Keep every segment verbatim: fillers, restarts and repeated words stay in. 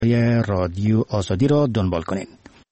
رادیو آزادی را دنبال کنید.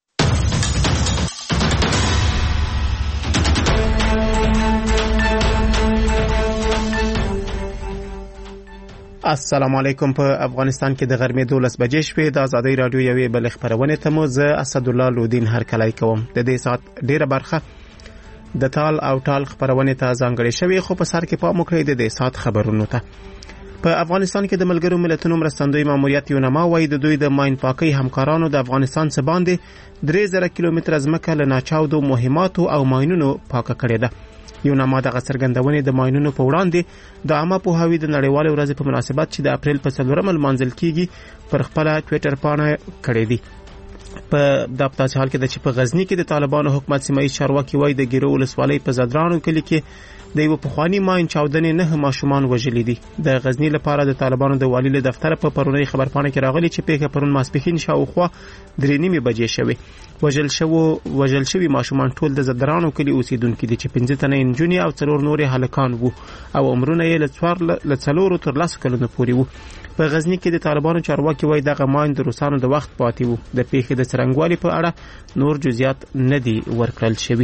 السلام علیکم. په افغانستان کې د غرمې دولس بجې شوې. د آزادۍ رادیو یوې بلې خپرونې ته مو زه اسدالله لودین هرکلی کوم. د دې ساعت ډیره برخه د تال او ټال خپرونې ته ځانګړې شوې، خو په سر کې پام وکړئ د دې ساعت خبرونو ته. په افغانستان کې د ملګرو ملتونو مرستندوی ماموریت یونما وايي د دوی د ماین پاکۍ همکارانو د افغانستان څخه باندې درې زره کیلومتره ځمکه له ناچاودو مهماتو او ماینونو پاکه کړې ده. یونما دغه څرګندونې د ماینونو په وړاندې د عامه پوهاوي د نړیوالې ورځې په مناسبت چې د اپریل په څلورمه لمانځل کیږي پر خپل ټویټر پاڼه کړې دي. په دغه حال کې د چې په غزنی کې د طالبانو حکومت سیمه ییز چارواکي وايي د ګیرو ولسوالۍ په زدرانو کلي کې د یو پخوانی ماین چاودنې نه ماشومان وژلي دي. د غزنی لپاره د طالبانو د والي له دفتر په پرونی خبرپاڼه کې راغلي چې پیښه پرون ماسپښین شاوخوا درې نیمې بجې شوې. وژل شو وژل شوی ماشومان ټول د زدرانو کلي اوسیدونکو دي چې پنځه تنه انجونې او څلور نورې هلکان وو او عمرونه یې له څوار له څلورو تر لسو کلونو پورې وو. په غزنی کې د طالبانو چارواکي وايي دغه ماین د روسانو د وخت پاتې وو. د پیښې د څرنګوالي په اړه نور جزئیات نه دي ورکړل شوي.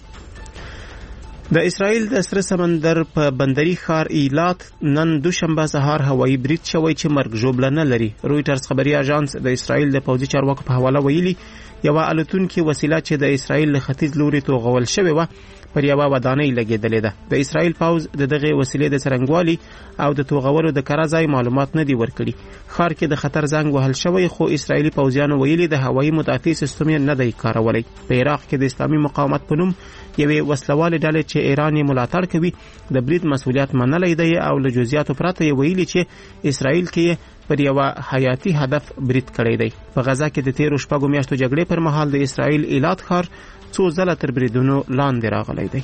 د اسرائیل د سره سمندر په بندري ښار ایلات نن دوشنبه سهار هوایي برید شوی چې مرګ ژوبله نه لري. رویټرز خبري اژانس د اسرائیل د پوځي چارواکو په حواله ویلي یو الوتونکې وسیله چې د اسرائیل له ختیځ لوري توغول شوې و پر یوه ودانۍ لګېدلې ده. د اسرائیل پوځ د دغه وسیلې د څرنګوالي او د توغولو د کره ځای معلومات نه دي ورکړي. ښار کې د خطر زنګ وهل شوی، خو اسرائیلي پوځیانو ویلي د هوایي مدافع سیستم نه دی کارولی. په عراق کې د اسلامي مقاومت په نوم یوې وسلوالې ډلې چې ایران یې ملاتړ کوي د برید مسؤلیت منلی دی او له جزئیاتو پرته یې ویلي چې اسرائیل کې پر یوه حیاتي هدف برید کړی دی. په غزه کې د تیرو شپږو میاشتو جګړې پر مهال د اسرائیل ایلات ښار څو ځله تر بریدونو لاندې راغلی دی.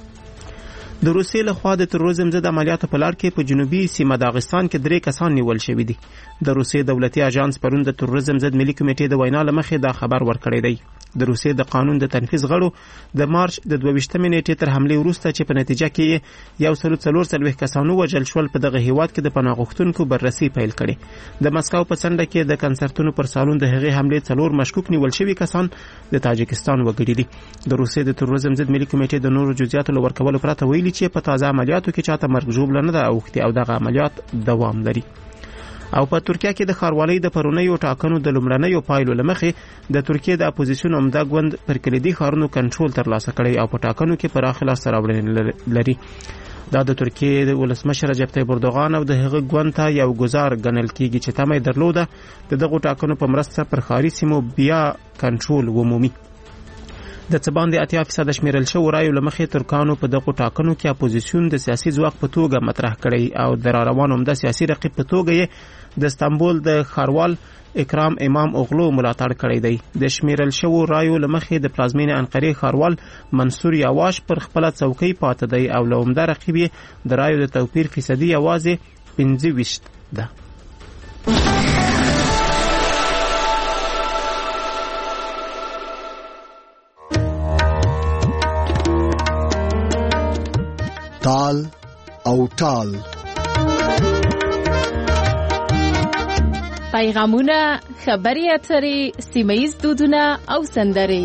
د روسیې لخوا د تروریزم ضد عملیاتو په لار کې په جنوبي سیمه داغستان کې درې کسان نیول شوي دي. د روسیې دولتي اژانس پرون د تروریزم ضد ملي کمیټې د وینا له مخې دا خبر ورکړی دی. د روسیې د قانون د تنفیذ غړو د مارچ د دوه ویشتمې نیټې تر حملې وروسته چې په نتیجه کې یو سل څلور څلوېښت کسان ووژل شول په دغه هیواد کې د پناه غوښتونکو بررسي پیل کړې. د مسکو په څنډه کې د کنسرتونو پر سالون د هغې حملې څلور مشکوک نیول شوي کسان د تاجکستان وګړي دي. د روسیې د تروریزم ضد ملي کمیټې د نورو جزئیاتو له ورکولو پرته ویلي چې په تازه عملیاتو کې چاته مرګ ژوبله نه ده اوښتې او دغه عملیات دوام لري. او په ترکیه کې د ښاروالۍ د پرونیو ټاکنو د لومړنیو پایلو له مخې د ترکیې د اپوزیسیون عمده ګوند پر کلیدي ښارونو کنټرول ترلاسه کړی او په ټاکنو کې پراخه لاسته راوړنې لري. دا د ترکیې د ولسمشر رجب طیب اردوغان او د هغه ګوند ته یو ګزار ګڼل کیږي چې تمه یې درلوده د دغو ټاکنو په مرسته پر ښاري سیمو بیا کنټرول ومومي. د څه باندې اتیا فیصده شمیرل شوو رایو له مخې ترکانو په دغو ټاکنو کې اپوزیسیون د سیاسي ځواک په توګه مطرح کړی او د راروان عمده سیاسي رقیب په توګه یې د استانبول د ښاروال اکرام امام اوغلو ملاتړ کړی دی. د شمیرل شوو رایو له مخې د پلازمینې انقرې ښاروال منصور یاواش پر خپله څوکۍ پاته دی او له عمده رقیب یې د رایو د توپیر فیصدي یوازې پنځه ویشت ده. تال او ټال پیغامونه، خبري اترې، سیمه ییز دودونه او سندرې.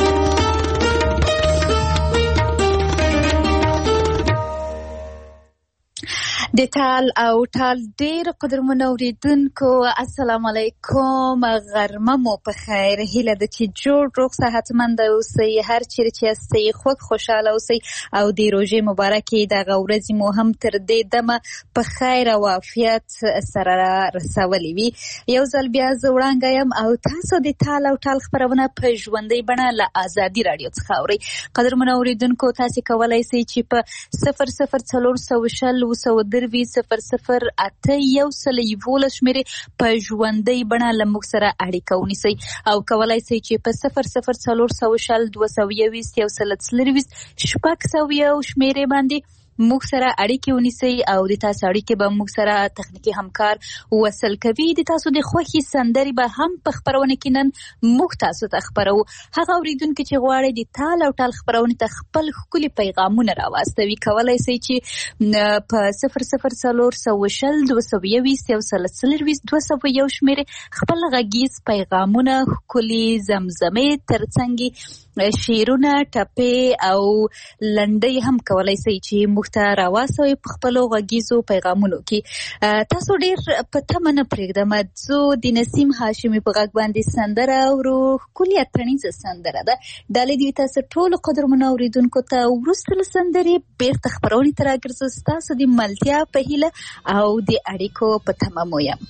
د ټال او ټال ډیر قدرمنو اوریدونکو السلام علیکم، غرمه مو په خیر. هیله ده چې جوړ روغ صحتمند اوسئ، هر چیرې چې یاستئ خوږ خوشاله اوسئ او د روژې مبارکې دغه ورځې مو هم تر دې دمه په خیر او عافیت سره رسولې وي. یو ځل بیا زه وړاندې یم او تاسو د ټال او ټال خپرونه په ژوندۍ بڼه له آزادي راډیو څخه اورئ. قدرمنو اوریدونکو تاسو کولی شئ چې په صفر صفر څلور سوه شل اووه سوه دروي صفر صفر اته یو سل یولس شمیرې په ژوندۍ بڼه له موږ سره اړیکه ونیسئ او کولی شئ چې په صفر صفر څلور سوه شل دوه سوه یوویشت یو سل څلرویشت شپږ سوه یو شمیرې باندې موږ سره اړیکې ونیسئ او د تاسو اړیکې به موږ سره تخنیکی همکار وصل کوي. د تاسو د خوښې سندرې به هم په خپرونه کې نن موږ تاسو ته خپرو. هغه اوریدونکي چې غواړي د تال او ټال خپرونه ته خپل ښکلي پیغامونه راواستوي کولی شي چې په صفر صفر څلور سوه شل دوه سوه یوویشت یو سل څلرویشت دوه سوه یو شمېرې خپل غږیز پیغامونه ښکلي زمزمې ترڅنګ شعرونه ټپې او لنډۍ هم کولی شي چې موږ ته راواستوي په خپلو غږیزو پیغامونو کې. تاسو ډېر په تمه نه پرېږدم زه د نسیم هاشمي په غږ باندې سندره اورو. ښکلې اتڼیزه سندره ده. ډالۍ دې تاسو ټولو قدرمنو اورېدونکو ته. وروسته له سندرې بېرته خپرونې ته راګرځو ستاسو د ملتیا په هیله او د اړیکو په تمه مو یم.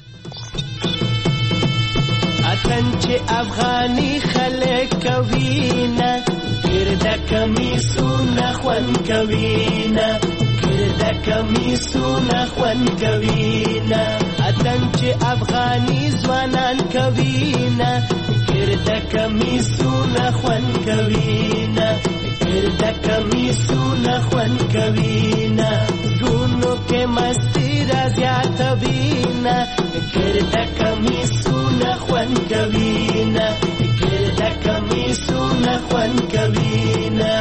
اتن چې افغاني خلک کوي نه ګرده کمیسونه خوند کوي نه ګرده کمیسونه خوند کوي نه اتن چې افغاني ځوانان کوي نه ګرده کمیسونه خوند کوي نه ګرده کمیسونه خوند کوي نه زړونو کې مستی را زیاتوي نه ګرده کمیسونه خوند کوي نه ګرده کمیسونه خوند کوي نه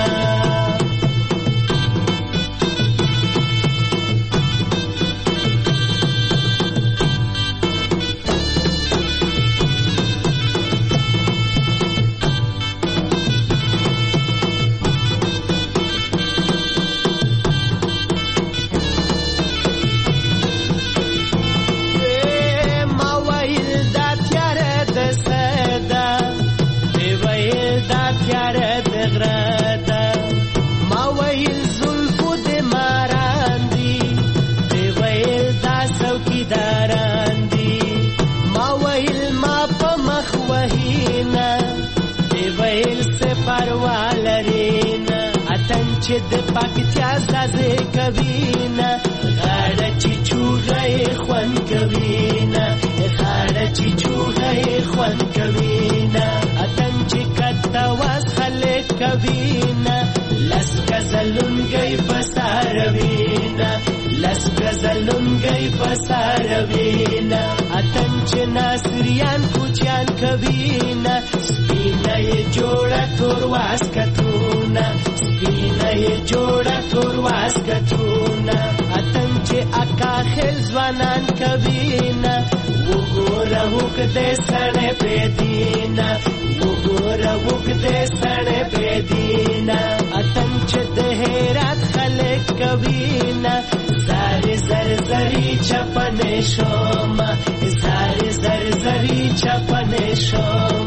چې د پاکتیا سازې کوي نه غاړه چې چوغې خوند کوي نه غاړه چې چوغې خوند کوي نه اتن چې کته واس خلک کوي نه لس غزلونګي بساروي نه لس غزلونګي بساروي نه اتن چې ناصریان کوچیان کوي نه سپینه جوړه تور واس کتونه سپینه جوړه تور واس کتونه اتن چې اکا خل ځوانان کوي نه وګوره وکړه سړې پېدینا وګوره وکړه سړې پېدینا اتن چې د هرات خلک کوي نه زاري زر زري چپنې شوم زاري زر زري چپنې شوم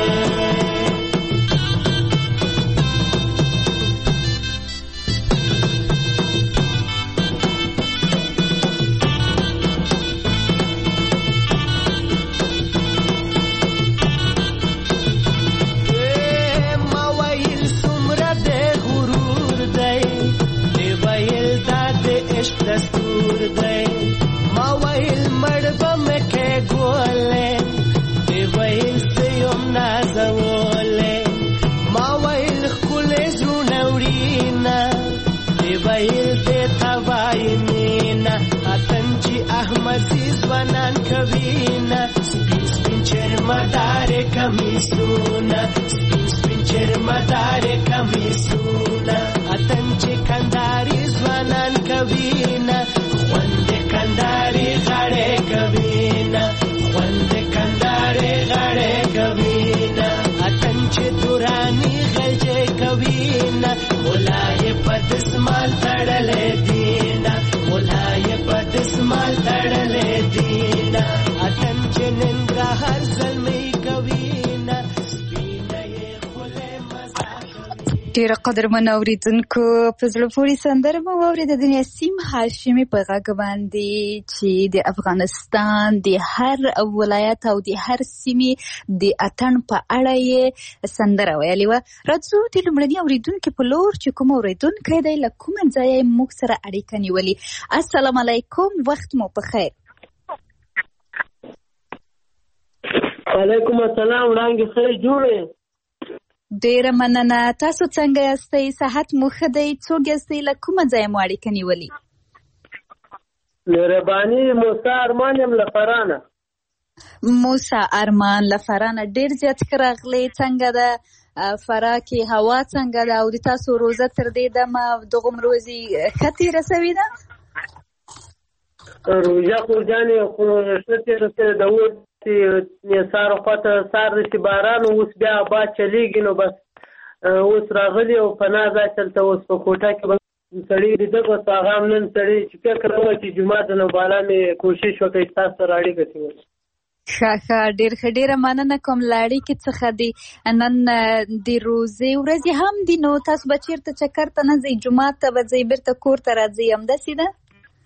دستور دی ما ویل مړ به مې کېږولې دی ویل زه یم نازولې ما ویل ښکلې زړونه وړینه دی ویل دې ته وایي مینه اتن چې احمدي ځوانان کوي نه سپین سپین چرمدارې کمیسونه سپین سپین چرمدارې کمیسونه اتن چې کنداري ځوانان کوي نه خوند کنداري غاړې کوي نه خوند کنداري غاړې کوي نه اتن چې دوراني غلجې کوي نه مولای په دسمال تړلې دي نه مولای په دسمال تړلې دي نه اتن چې ننګرهار زلمي کوي نه ډېر قدرمن اوریدونکو په زړه پورې سندره مو واورېده د نسیم هاشمي په غږ باندې چې د افغانستان د هر ولایت او د هر سیمې د اتڼ په اړه یې سندره ویلې وه. راځو د لومړني اوریدونکي په لور چې کوم اوریدونکی دی له کومه ځایه یې موږ سره اړیکه نیولې. السلام علیکم، وخت مو په خیر. وعلیکم السلام، وړانګې ښه جوړې؟ ډیره مننه. تاسو څنګه یاستئ؟ صحت مو ښه دی؟ څوک یاستئ؟ له کومه ځایه مو اړیکه نیولې؟ مهرباني موسی ارمان یم له فرانه. موسی ارمان له فرانه، ډیر زیات ښه راغلی. څنګه ده فراه کې هوا څنګه ده او د تاسو روزه تر دې دمه دغوم روزي ښه تېره سوې ده؟ روژه خو جانې خو ښه تېره سوې ده. اوس چې سهار خواته سهار دی چې باران اوس بیا باد چلیږي نو بس اوس راغلي او پناه ځای چلته اوس په کوټه کې بس سړي لیده بس هغه هم نن سړي چې فکر وکړه چې جومات نه بالا مې کوشش وکړئ ستاسو سره اړیکه ټینګه کړم. ښه ښه ډېر ښه ډېره مننه کوم له اړیکې څخه دي. نن د روزې ورځې هم دي نو تاسو به چېرته چکر ته نه ځئ؟ جومات ته به ځئ بېرته کور ته راځئ همداسې ده؟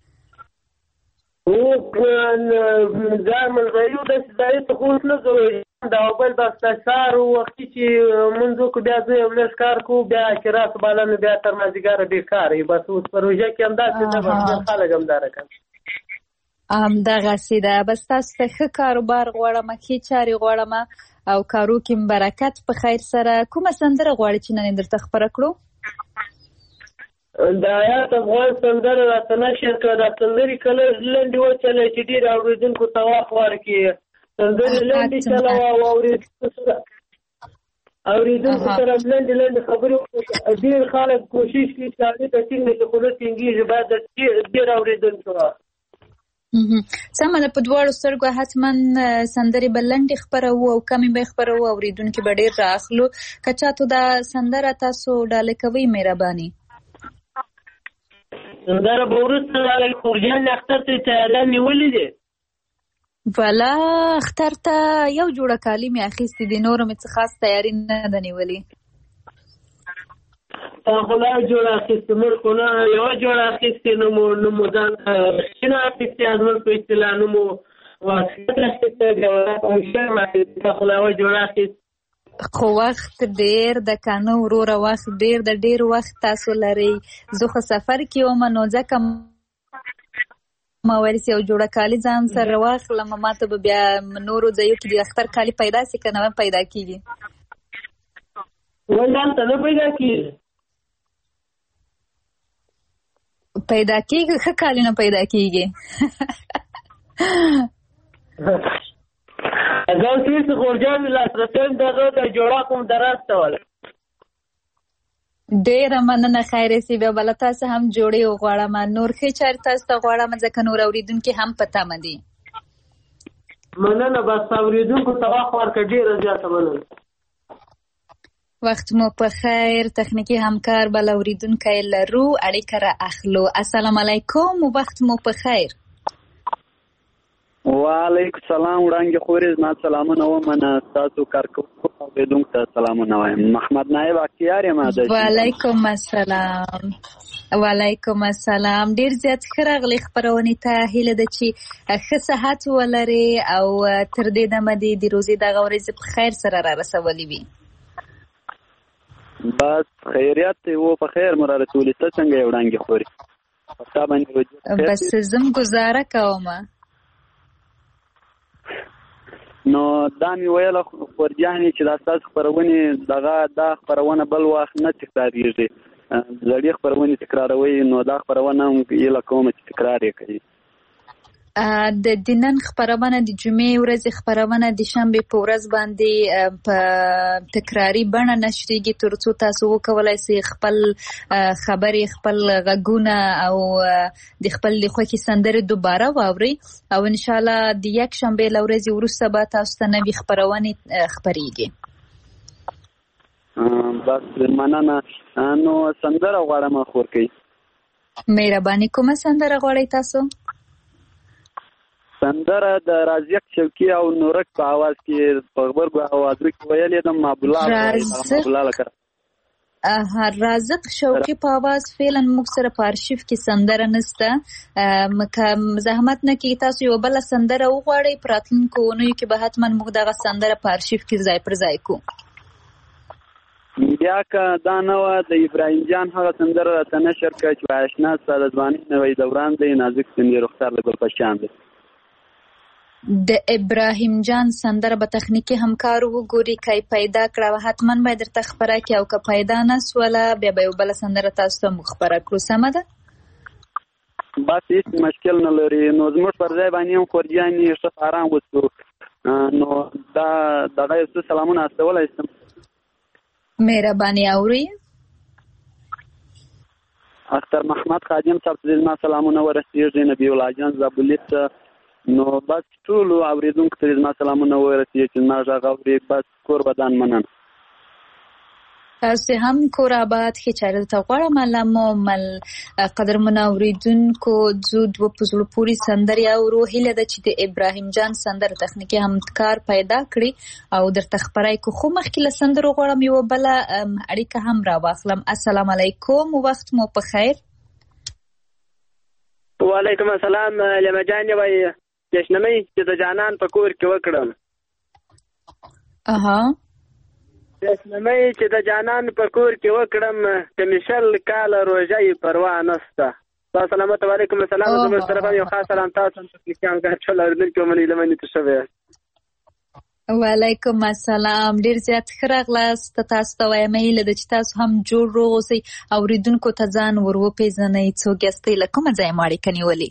هو ځای منځایي داسې ځایو ته خو اوس نه ځو دا او بل بس د سهار وختي چې مونځ وکړو بیا زه یو لږ کار کوو بیا چې راسو بالا نو بیا تر مازدیګره ډېر کار وي. بس اوس په روژه کې همداسې ده بس ډېر خلک همداره کوي. همدغسې ده. بس تاسو ته ښه کاروبار غواړم، ښې چارې غواړم او کارو کې برکت په خیر سره. کومه سندره غواړئ چې نن درته خپره کړو؟ د آیات افغان سندره راته نشر کړه. دا سندرې کله لنډې وچلئ چې ډېر اورېدونکو ته وخت ورکړي. سندرې لنډې چلوه او اورېدونکو سره اورېدونکو سره لنډې لنډې خبرې وکړي. ډېر خلک کوشش کوي چې هغې ته ټینګ نه شي خو نه ټینګېږي باید ډېر اورېدونکي واخلي. سمه ده. په دواړو سترګو حتما سندرې به لنډې خپروو او کمې به خپروو، اورېدونکي به ډېر رااخلو. که چاته دا سندره تاسو ډالۍ کوئ مهرباني سندره به وروسته خورجان اختر ته تیاری نیولې دی. والا اختر ته یو جوړه کالي مې اخیستې دي، نوره مې څه خاص تیاري نه ده نیولې. تا خو لا جوړه اخیستې موږ خو نه یوه جوړه اخیستې نه مو نه مو ځان شنه اخیستې زموږ په اصطلاح نه مو واسکټ اخیسته جوړه او شرم اخیستې تا خو لا یوه جوړه اخیستې. خو وخت ډېر د کنه وروره وخت ډېر د ډېر وخت تاسو لرئ. زه خو سفر کې وم نو ځکه ما ویل چې یو جوړه کالي ځان سره واخلم ما ته به بیا نورو ځایو کې د اختر کالي پیدا شي که نه پیدا کېږي. ولې هلته نه پیدا کېږي؟ پیدا کېږي ښه کالي نه پیدا کېږي. ځان سویس خورجان مې لاسرسیم دغه د جوړه کوم درسته وله. ډېره مننه خیرې سي. بیا بله تاسو هم جوړې وغواړم، نور ښې چارې تاسو ته غواړم ځکه نور اورېدونکي هم په تمه دي. مننه. بس اورېدونکو ته وخت ورکړه ډېره زیاته مننه. وخت مو په خیر. تخنیکي همکار بل اورېدونکی لرو اړیکه را اخلو. السلام علیکم وخت مو په خیر. وعلیکم سلام وړانګې خورې زما سلامونه ومنه. ستاسو کارکوونکو اورېدونکو ته سلامونه وایم. محمد نایب اختیار یم. وعلیکم السلام. وعلیکم السلام. ډېر زیات ښه راغلې خپرونې ته. هیله ده چې ښه صحت ولرې او تر دې دمه دې د روزې دغه ورځې په خیر سره را رسولې وي. بس خیریت و په خیر مو را رسولې. ته څنګه یې وړانګې خورې؟ په تا باندې بس زم ګزاره کومه. نو دا مې ویله خورجانې چې دا ستاسو خپرونې دغه دا خپرونه بل وخت نه تکرارېږي. زړې خپرونې تکراروئ نو دا خپرونه هم هیله کوم چې تکرار یې کوي. د نن خپرونه د جمعې ورځې خپرونه د شنبې په ورځ باندې په تکراري بڼه نشریږي تر څو تاسو وکولای شئ خپل خبرې خپل غږونه او د خپل د خوښې سندرې دوباره واورئ او ان شاء الله د یک شنبې له ورځې وروسته به تاسو ته نوې خپرونې خپرېږي. بس مننه. نو سندره غواړم خورکۍ. مهرباني کومه سندره غواړئ تاسو؟ سندره د رازق شوقي او نورک په आवाज کې په غبرګو اوازو کې ویلې د مابولا مابولا لکه رازق شوقي په आवाज فعلا موږ سره په آرشیف کې سندره نشته. مکه زحمت نه کې تاسو یو بل سندره وغواړئ په راتلونکو اونیو کې به حتما موږ دغه سندره په آرشیف کې ځای پر ځای کو. بیا که دا نه وه د ابراهیم جان هغه سندره راته نشر کړه چې آشنا ستا د ځوانۍ نوی دوران دی نازک سپین رخسار د ګل په شان دی. د ابراهیم جان سندره به تخنیکی همکارو وګوري کای پیدا کړه حتما به درته خبره کړي او که پیدا نه سوله بیا به یو بل سندره تاسو ته مخبره کړو سمه ده بس هیڅ مشکل نه لري نو زموږ پر ځای باندې هم خورجانې ښه آرام وڅو نو دا دغه یو سلامونه استولی شم مهرباني اوري اختر محمد خادم صاحب ته زما سلامونه ورسېږي نبی الله جان زابلي ته نو بس ټولو اورېدونکو ته زما سلامونه ورسېږي چې زما غږ اوري بس کور بدن مننه تاسو هم کور آباد ښه چاره ته غواړم علامه مل قدرمن اوریدونکو زود و پزړو پوری سندري او هیله د چې د ابراهیم جان سندر تخنیکی همکار پیدا کړی او در تخبرای کو خو مخکې له سندرو غواړم یو بل اړیکه هم را واخلم السلام علیکم وخت مو په خیر وعلیکم السلام لمجان وای جشنمې چې د جانان په کور کې وکړم اها جشنمې چې د جانان په کور کې وکړم کمیشل کال روزه یې پروا نسته السلام علیکم السلام زموږ طرفه یو خاص سلام تاسو ته تکلیفان ګرځول اورېدونکو منې لمنې ته شوی وعلیکم السلام ډیر زیات خراغلاست تاسو ته وایم هیله د چې تاسو هم جوړ روغ اوسئ اوریدونکو ته ځان ور وپېژنئ څوک یاستئ له کومه ځایه مو اړیکه نیولې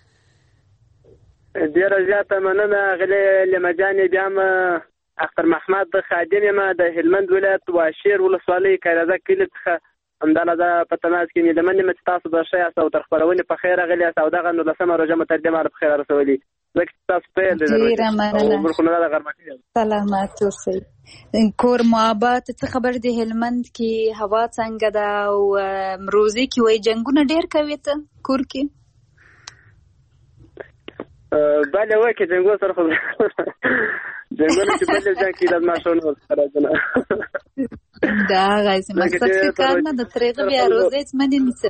ډیره زیاته مننه غلې لمجانې بیا م اختر محمد خادم یم د هلمند ولایت واشیر ولسوالۍ کایرازه کلي څخه همدلته په تماس کې مې د مننه مې تاسو د ښه یاست او تر خپرونې په خیر غلې یاست او دغه نولسمه روژه متقدمه په خیر رسولي ځکه تاسو پیل دې ډیره مننه سلامات اوسئ کور مو آباد څه خبر دی هلمند کې هوا څنګه ده او روزي کې وایي جنګونه ډیر کوي ته کور کې بله وکړي جنګو سره خو جنګونه چې بل ځای کې لازم شونه راځنه دا غاښ مقصد څه کار نه د طریقه بیا روزه منې نیسه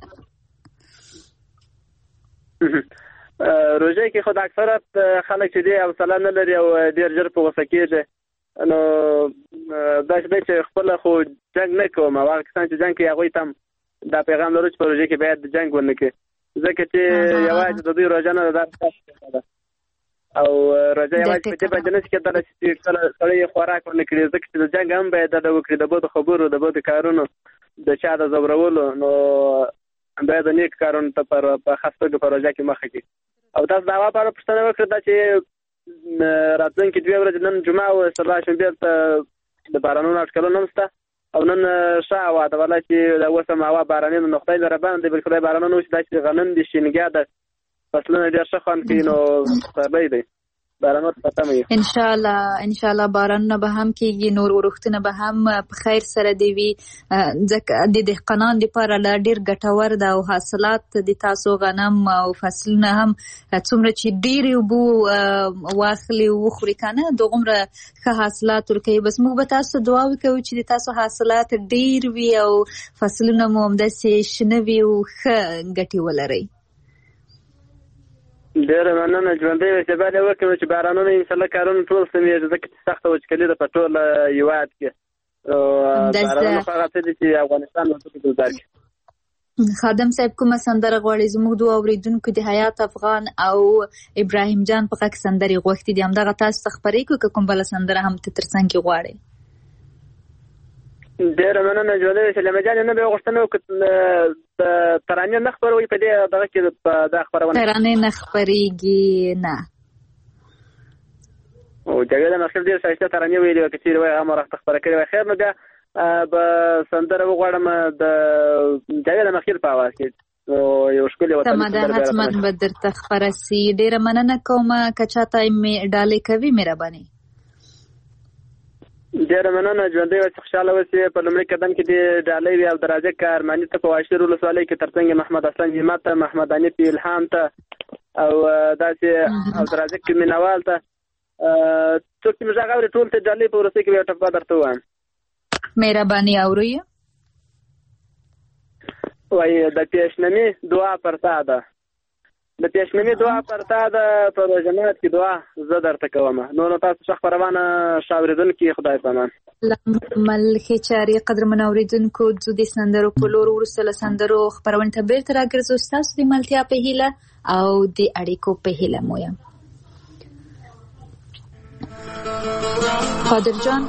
روزه کې خو د اکثرت خلک چې دی حوصله نه لري او ډېر ژر په غوسه کېږي نو داسې دی چې خپل خو جنګ نه کوم هغه کسان چې جنګ کوي هغوی ته هم دا پیغام لرو چې په روژه کې باید جنګ ونه کړي ځکه چې یوازې د دوی روژه نه ده ده او روژه یوازې په دې باندې نه شي کېدلی چې کله سړی یې خوراک ونه کړي ځکه چې د جنګ هم باید دا وکړي د بدو خبرو د بدو کارونو د چا د ځورولو نو باید د نیک کارونو ته په خاص توګه په روژه کې مخه کړي او تاسو د هوا په اړه پوښتنه وکړه دا چې راتلونکي دوې ورځې نن جمعه او سبا شنبې ته د بارانونو اټکلونه هم شته او نن ښه هوا ده والله چې اوس هم هوا باراني نو خدای لره باندې بل خدای بارانونه وشي دا چې غنم دي شینګیا ده فصلونه ډېر ښه خوند کوي نو پسرلی دی بارانونه په تمه یو ان شاء الله ان شاء الله بارانونه به هم کېږي نور ورښتونه به هم په خیر سره دی وي ځکه د دهقانانو دپاره لا ډېر ګټور ده او حاصلات د تاسو غنم او فصلونه هم څومره چې ډېرې اوبه واخلي وخوري که نه دغومره ښه حاصلات ورکوي بس موږ به تاسو دعا وکوو چې د تاسو حاصلات ډېر وي او فصلونه مو همداسې شنه وي او ښه ګټې ولرئ ډېره مننه ژوندی اوسئ باید یې وکړو چې بارانونه انشاءالله کارونه ټول سمېږي ځکه چې سخته وچکلي ده په ټول هېواد کې بارانونه خو هغه څه دي چې افغانستان ورته ګلزار کړي خادم صاحب کومه سندره غواړي زموږ دوه اورېدونکو د حیات افغان او ابراهیم جان په غږ سندرې غوښتي دي همدغه تاسو ته خپرې کړو که کوم بله سندره هم ته تر څنګ کې غواړئ ډېره مننه ژوندی اوسئ لمه جانې نه به یې غوښتنه وکړو د ترانې نه خپروئ په دې دغه کې دا خپرونه ترانې نه خپرېږي نه او جاوید مخیل ډېر ښایسته ترانې ویلې وه که چېرې وایي هغه مو راته خپره کړې وای خیر نو بیا به سندره وغواړم د جاوید مخیل په اواز کې یو ښکلې وطني سمه ده حتما به درته خپره سي ډېره مننه کومه که چاته مې ډالۍ کوي مهرباني ډېره مننه ژوندی اوسئ خوشحاله اوسئ په لومړي قدم کې دې ډالۍ وي عبدالرازق ارماني ته په واشیر ولسوالۍ کې تر څنګ محمد حسن همت ته محمد حنیف الهام ته او داسې عبدالرازق مینوال ته څوک چې مې غږ اوري ټول ته ډالۍ په وروستۍ کې به یو ټپه درته ووایم مهرباني اورئ وایي د پیشنمي دعا پر تا ده د پیشنمي دعا پر تا ده په روژهمات کې دعا زه درته کوم نو نو تاسو ښه خپرونه ښه اورېدونکي خدای پامان مل ښې چارې قدرمن اورېدونکو ځو د سندرو په لور وروسته له سندرو خپرونې ته بېرته راګرځو ستاسو د ملتیا په هیله او د اړیکو په هیله مو یم قادر جان.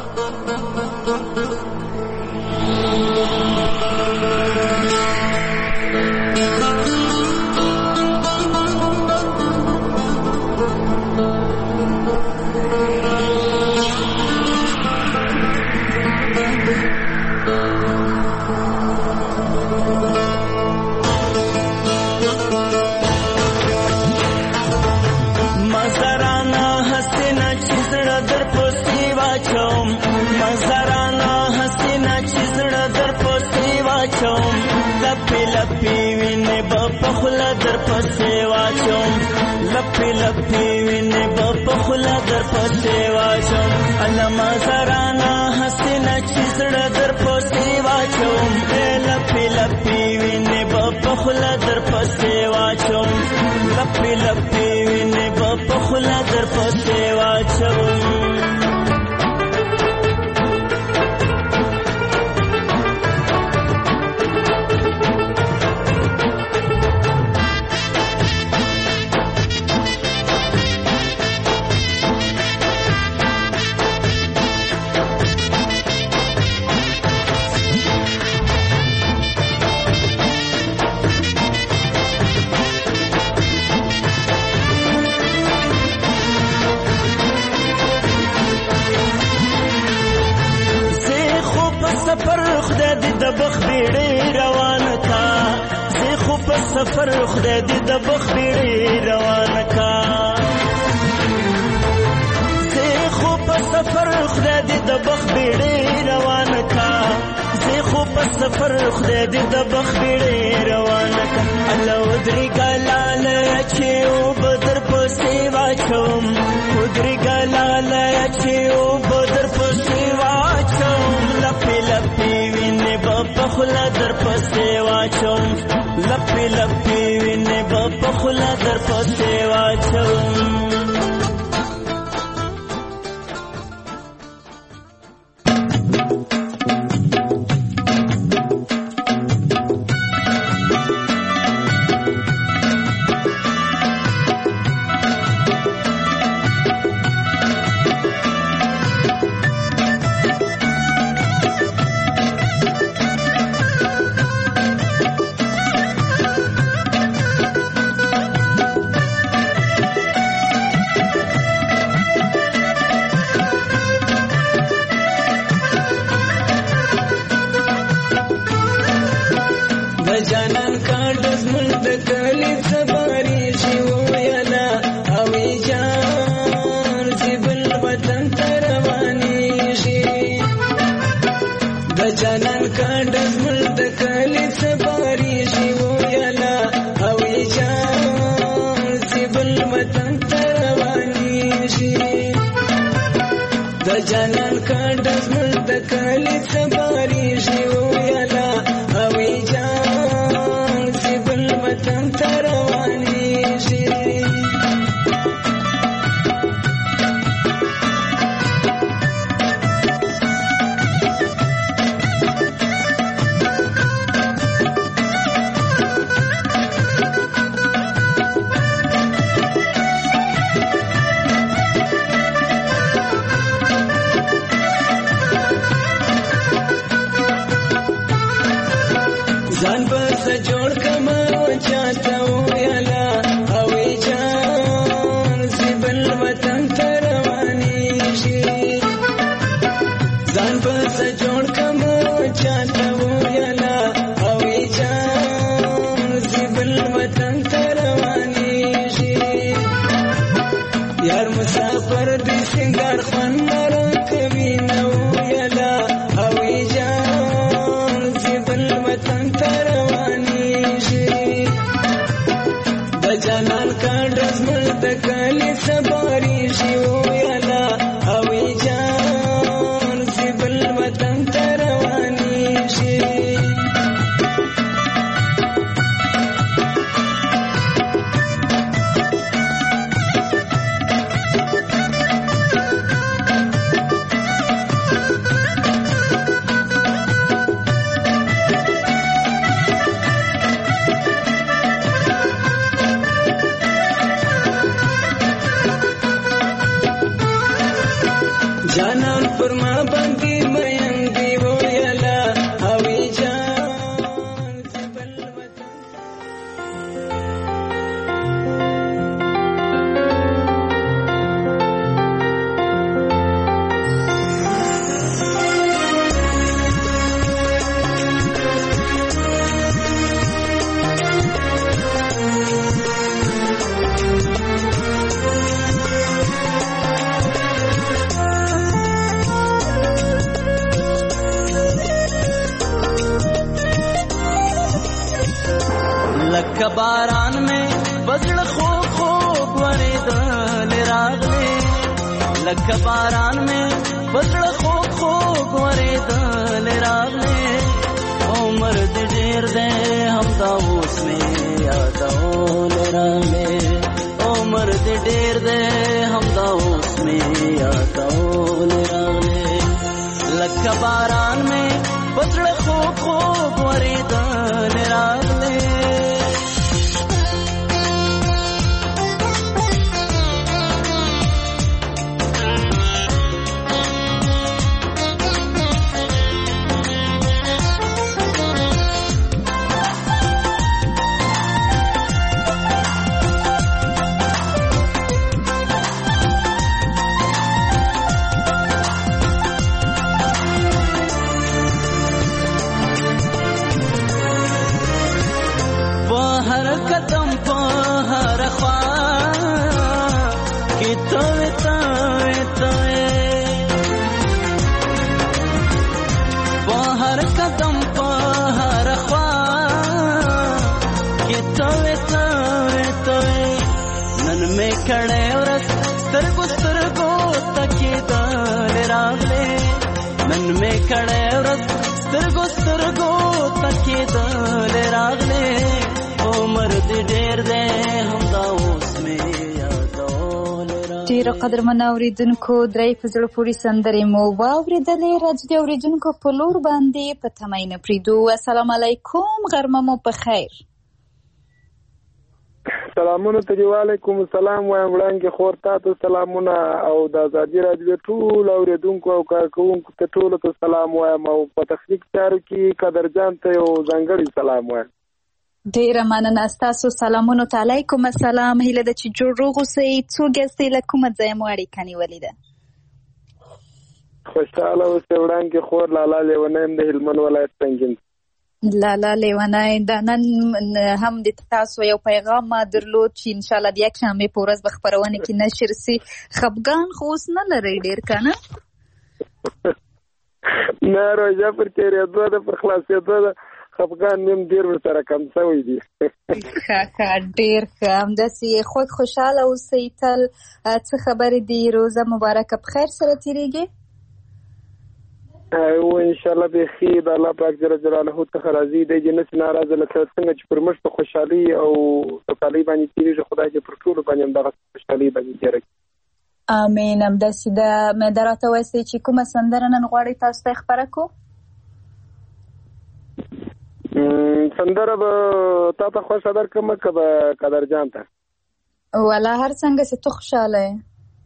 लपी लपी विने बपखुला दर पसेवा चोम अलमा सराना हसीना चिसड़ा दर पसेवा चोम लपी लपी विने बपखुला दर पसेवा चोम लपी लपी विने बपखुला दर पसेवा चोम सफर खुदा दी द बखबीड़ी रवान का से खूब सफर खुदा दी द बखबीड़ी रवान का से खूब सफर खुदा दी द बखबीड़ी रवान का अल्लाह उदरी गलाल अच्छे बदर पसेवा चोम उदरी गलाल अच्छे बदर पसेवा चोम लपी लपी विने बपखुला दर पसेवा चोम लपी लपी विने बपखुला दर पसेवा चोम सबारी शिव याला हवी जान सिबल वतन جانان پر ما باندې مین دی ویلا هوی جان زبل وطن لکه باران میں بزړه خوب خوب ورېدل راغلې لکه باران میں بزړه خوب خوب ورېدل راغلې عمر دې ډېر دی همدا اوس مې یادول راغلې عمر دې ډېر دی همدا اوس مې یادول راغلې لکه باران میں بزړه خوب خوب ورېدل راغلې قدم په هر خوا کې توې توې توې په هر قدم په هر خوا کې توې توې توې نن مې کړې ورځ سترګو سترګو تکېدل راغلې نن مې کړې ورځ سترګو سترګو تکېدل راغلې عمر دې ډېر دی همدا اوس مې یادول راغلې ډېرو قدرمنو اورېدونکو درې په زړه پورې سندرې مو واورېدلې. راځو د اورېدونکو په لور باندې په تمه نه پرېږدو. السلام علیکم، غرمه مو په خیر. سلامونه ته وعلیکم السلام وایم وړاندې خور تاسو سلامونه او د ازادي راډیو ټول اورېدونکو او کارکوونکو ته ټول ته سلام وایم او په تخنیک چارو کې قدرجان ته یو ځانګړی سلام وایم. ډیره مننه ستاسو سلامونو ته. علیکم السلام. هیله ده چې جوړ روغ اوسئ. څوک یاستئ؟ له کومه ځایه مو اړیکه نیولې ده؟ خوشحاله اوسئ وړاندې خور لالا لیونی یم د هلمند ولایت سنګین. لالا لیونی، دا نن هم د تاسو یو پیغام ما درلود چې انشاءالله د یکشنبې په ورځ به خپرونه کې نشر سي. خفګان خو اوس نه لرئ ډېر که نه؟ نه روژه پر تېرېدو ده، پر خلاصېدو ده، خفګان مې ډېر ورسره کم شوی دي. ښه ښه ډېر ښه. همداسې خوږ خوشحاله اوسئ تل. څه خبرې دي؟ روزه مبارکه په خیر سره تېرېږي؟ او انشاءالله بیخي د الله پاک جل جلاله څخه راضي دی چې نسي ناراضه لکه څنګه چې پر موږ په خوشحالي او سوکالۍ باندې تېرېږي، خدای دې پر ټولو باندې همدغه خوشحالي باندې تېره کړي. امین. همداسې ده. مې راته وایاستئ چې کومه سندره نن غواړئ تاسو ته خپره کړو؟ سندره به تا ته خوښه درکړم که به قدرجان ته؟ والا هر څنګه چې ته خوشحاله یې.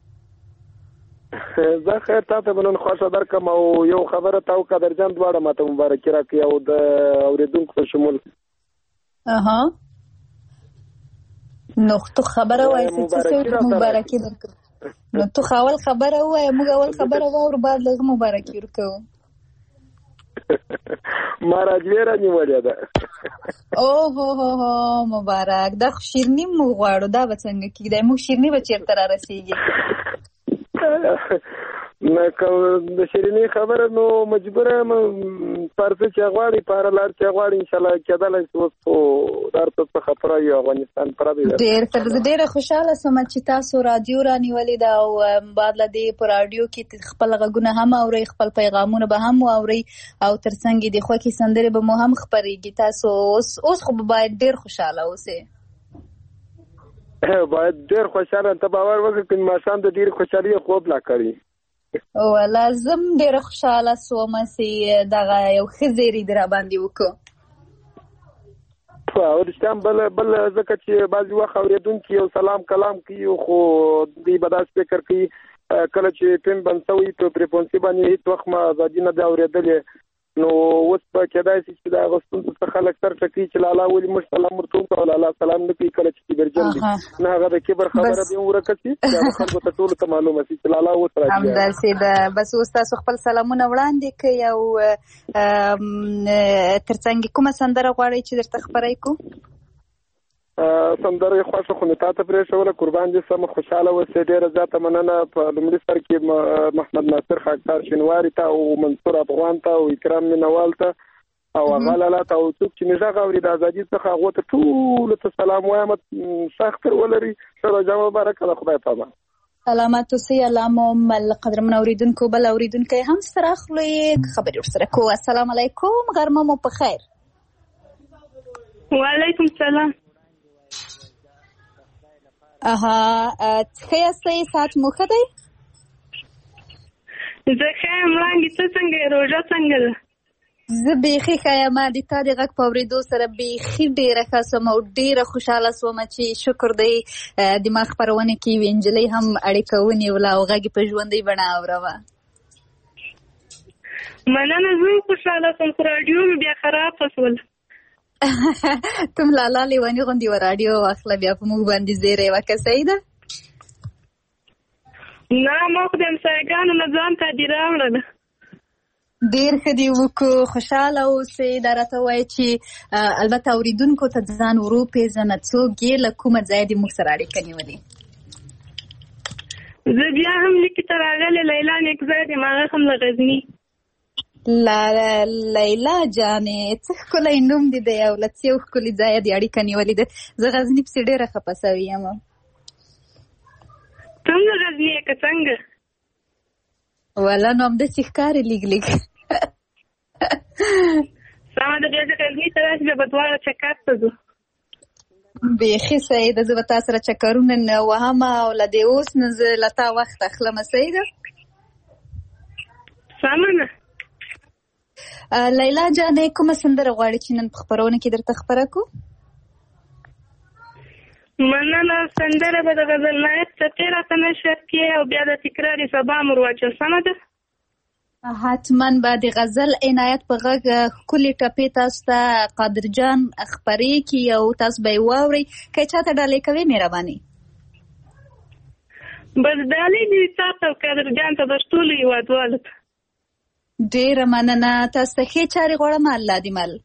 زه خیر تا ته به نن خوښه درکړم او یو خبره ته او قدرجان دواړه ما ته مبارکي راکړي او د اورېدونکو په شمول. اها نو ته خبره وایې چې څه مبارکي درکړو. نو ته اول خبره ووایه، موږ اول خبره واورو، بعد لږ مبارکي ورکوو. ما راجوې رانیولې ده. او هو هو هو مبارک. دا خو شیرني موږ غواړو، دا به څنګه کېږي؟ موږ شیرني به چېرته را رسېږي؟ نه که د شیریني خبره نو مجبوره یم پارڅه چې غواړي په هره لار چې غواړي انشاءالله کېدلی شي. اوس خو هر څه څخه پوره یو افغانستان پوره دی. ډېر ښه. زه ډېره خوشحاله شوم چې تاسو راډیو رانیولې ده او بعد له دې په راډیو کې خپل غږونه هم اورئ، خپل پیغامونه به هم واورئ او تر څنګ د خوښې سندرې به مو هم خپرېږي. تاسو اوس اوس خو باید ډېر خوشحاله اوسئ. باید ډېر خوشحاله. ته باور وکړه که ماښام د ډېرې خوشحالۍ خوب لا کړي. والا زم ډېره خوشحاله سوم چې دغه یو ښه زیری دې راباندې وکړو. او رښتیا بل بل ځکه چې بعضې وخت اورېدونکي یو سلام کلام کوي خو دوی به داسې فکر کوي کله چې ټیم بند شوی په فریکونسي باندې هیڅ وخت ما ازادي نه دا اورېدلې نو اوس په کېدای شي چې دا غوښتون څه خلک تر ټکی چې لالا ولي مش سلام ورته او لالا سلام نه کوي کله چې ګرځم دي نه هغه د کبر خبره به ورکړي دا خلکو ته ټول ته معلومه شي چې لالا وته راځي هم درسي دا بس اوس تاسو خپل سلامونه وړاندې کوي او ترڅنګ کومه سندره غواړئ چې درته خبرې کو سندره خوښه خو نه تاسو پرې شوله قربان دي سم خوشاله وسه ډیره ذاته مننه په لومړي سر کې محمد ناصر خاکسار شینواری ته او منصور افغان ته او اکرام منوال ته او غلاله ته او څوک چې مزه غوړي د ازادي څخه هغه ته ټول ته سلام وایم سختر ولري سره جواب مبارک الله خدای پاما سلامات اوسئ الله مو مل قدرمن اوریدونکو بل اوریدونکو هم سره خپل خبرې ورسره کو السلام علیکم غرمه مو په خیر وعلیکم السلام اها څه یې سات مخه دی زه خیم وړاندې څه څنګه روژه څنګه ده زه بیخي ښه ما د تا د غږ په اورېدو سره بیخي ډېره ښه شوم او ډېره خوشحاله شوم چې شکر دی د ما خپرونه کې یوې نجلۍ هم اړیکه ونیوله او غږ یې په ژوندۍ بڼه اوروه مننه زه خوشحاله شوم خو راډیو مې بیا خرابه شوله تم لالا لیواني غوندې و راډیو واخله بیا په موږ باندې زیری وکړه صحیح ده نه ما خو د همسایګانو نه ځان ته دې راوړله ډېر ښه دي وکړو خوشحاله اوسئ دا راته وایي چې البته اورېدونکو ته ځان ورو پېژنه څوک یې له کومه ځایه دې موږ سره اړیکه نیولې زه بیا هم لیکې ته راغلې لیلا نیکزی یم هغه هم له غزني لا لیلا جانې څه ښکلی نوم دی دی او له څو ښکلي ځایه دې اړیکه نیولې ده زه غزني پسې ډېره خفه سوې یم ته هم له غزني یې که څنګه ولا نو همداسې ښکاري لیګ لیګ سمه ده بیا زه غزني ته راشي بیا به دواړه چکر ته ځو بیخي صحیح ده زه به تا سره چکرونه نه وهم او له دې اوس نه زه له تا وخت اخلم صحیح ده سمه ده لیلا جانې کومه سندره غواړې چې نن په خپرونه کې درته خپره کړو مننه سندره به د غزل نایب څپې راته نشر کړې او بیا د تکرار سبا مو ورواچو سمه ده حتما به د غزل عنایت په غږ ښکلې ټپې تاسو ته قادر جان خپرې کړي او تاسو به یې واورئ که چاته ډالۍ کوې مهرباني بس ډالۍ دې تا ته او قادر جان ته د ټولو هېوادوالو ته ډېره مننه تاسو ته ښې چارې غواړم الله دې مل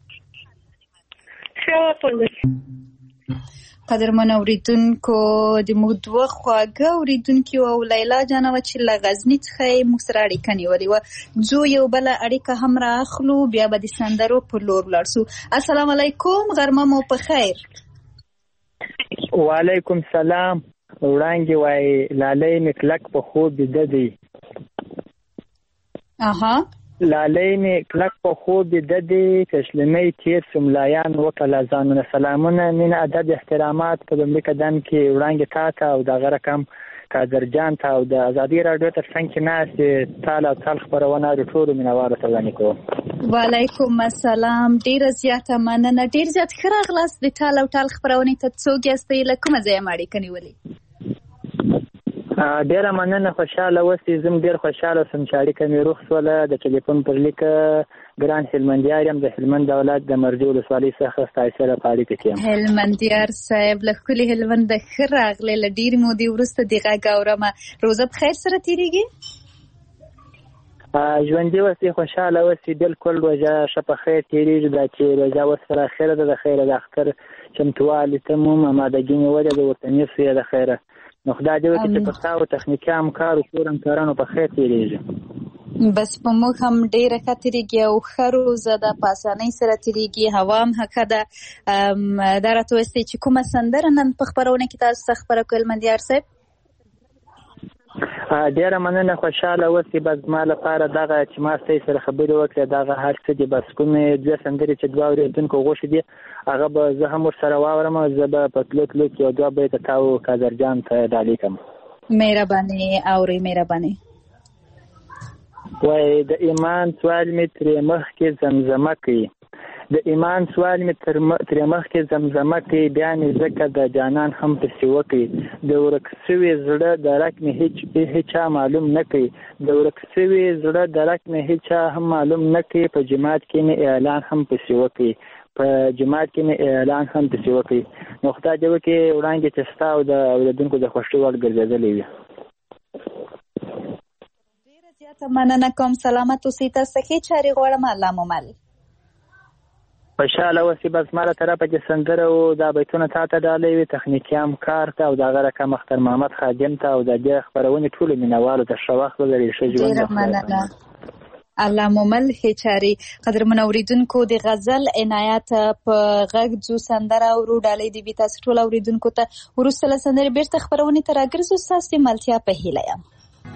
ښه وپلئ قدرمن اوریدونکو د موږ دوه خواږه اوریدونکي او لیلا جانه وه چې له غزني څخه یې موږ سره اړیکه نیولې وه ځو یو بله اړیکه هم را اخلو بیا به د سندرو په لور ولاړ سو السلام علیکم غرمه مو په خیر وعلیکم سلام وړانګې وایي لالی مې کلک په خوب بیده دی اها لالی مې کلک په خوب بیده دی تسلیمۍ تېر شو ملایان وکړله ځانونه سلامونه مینه ادب احترامات په لومړي قدم کې وړانګې تا ته او دغه رقم قادر جان ته او د ازادي راډیو تر څنګ کې ناستې تال او تال خپرونه د ټولو مینوالو ته وړاندې کوم وعلیکم السلام ډېره زیاته مننه ډېر زیات ښه راغلاست د ټال او ټال خپرونې ته څوک یاستئ له کومه ځایه مو اړیکه نیولې ډېره مننه خوشحاله اوسئ زه هم ډېر خوشحاله شوم چې اړیکه مې روغ شوله د ټلیفون پر لیکه ګران هلمندیار یم د هلمند دولت د مرجو ولسوالۍ څخه ستاسو سره په اړیکه کې یم هلمندیار صاحب له ښکلي هلمنده ښه راغلی له ډېرې مودې وروسته د غږ اورمه روزه په خیر سره تېرېږي ژوندي اوسئ خوشحاله اوسئ بلکل روژه ښه په خیر تېرېږي دا چې روژه اوس پر اخره ده د خیره د اختر چمتووالي ته مو امادګي نیولې ده ورته نیسو یې د خیره نو خدای دې وکړي چې په تاسو تخنیکي همکارو کور همکارانو په خیر تېرېږي بس په موږ هم ډېره ښه تېرېږي او ښه روزه ده په اسانۍ سره تېرېږي هوا هم ښه ده دا راته ووایئ چې کومه سندره نن په خپرونه کې تاسو ته خپره کړو هلمندیار صاحب ډېره مننه خوشحاله اوسئ بس زما لپاره دغه چې ما ستاسو سره خبرې وکړې دغه هر څه دي بس کومې دوه سندرې چې دوه اورېدونکو غوښې دي هغه به زه هم ورسره واورم او زه به په تلو تلو کې یو دوه بیته تا او قادر جان ته ډالۍ کړم مهرباني اورئ مهرباني وایي د ایمان سوال مې ترې مخکې زمزمه کوي د ایمان سوال مې تر مخکې زمزمه کوي، بیا مې ځکه د جانان هم پسې وکړي. د ورک سوي زړه درک مې هیڅ هیچا معلوم نه کوي، د ورک سوي زړه درک مې هیچا هم معلوم نه کوي. په جماعت کې مې اعلان هم پسې وکړي، په جماعت کې مې اعلان هم پسې وکړي. نو خدای دې وکړي وړانګې چې ستا او د اورېدونکو د خوښۍ وړ ګرځېدلې وي. ډېره زیاته مننه کوم. سلامت اوسئ. تاسو ښې چارې غواړم. الله مو مل. خوشحاله اوسئ. بس ما له طرفه چې سندره او دا بیتونه تا ته ډالۍ وي، تخنیکي همکار ته او د هغه رقم اختر محمد خادم ته او د دې خپرونې ټولو مینوالو ته ښه وخت ولرئ. ښه ژوند. ډېره مننه. الله مو مل. ښې چارې. قدرمن اورېدونکو، د غزل عنایت په غږ ځو سندره ورو ډالۍ دې وي تاسو ټول اورېدونکو ته. وروسته له سندرې بېرته خپرونې ته راګرځو. ستاسو د ملتیا په هیله یم.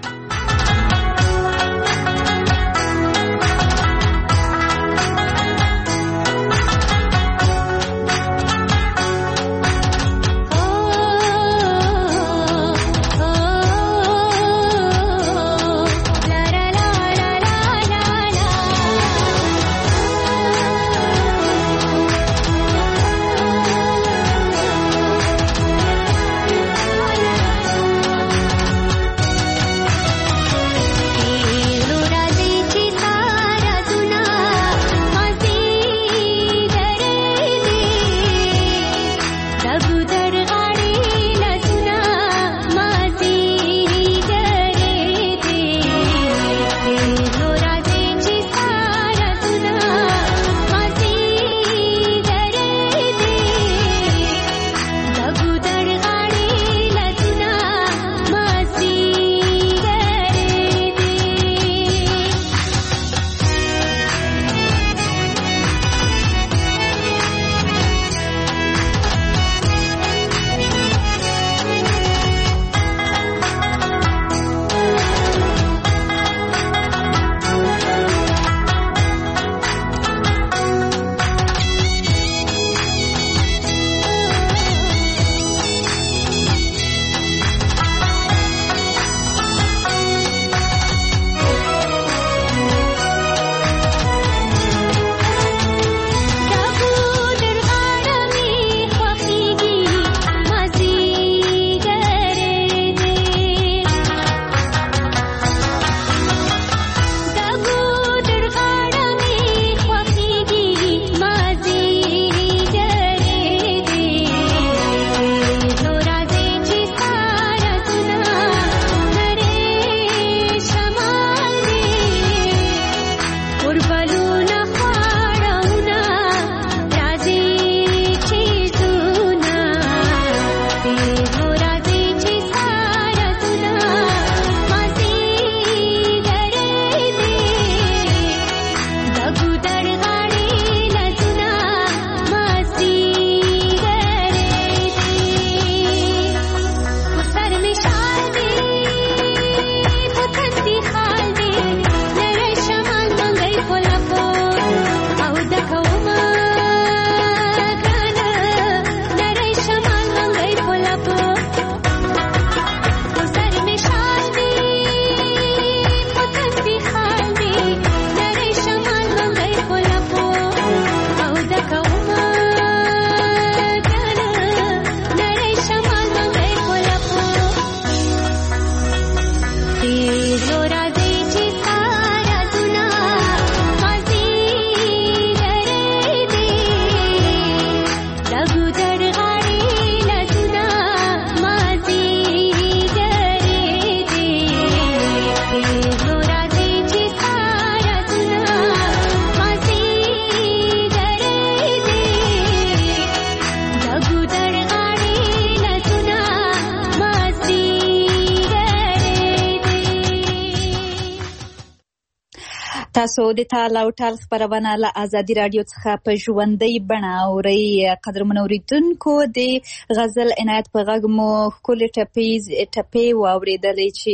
تاسو د تال او ټال خبرونه له ازادي رادیو څخه په ژوندۍ بڼه اورئ. قدرمن اورېدونکو، د غزل عنایت په غږ مو ښکلې ټپې ټپې واورېدلې چې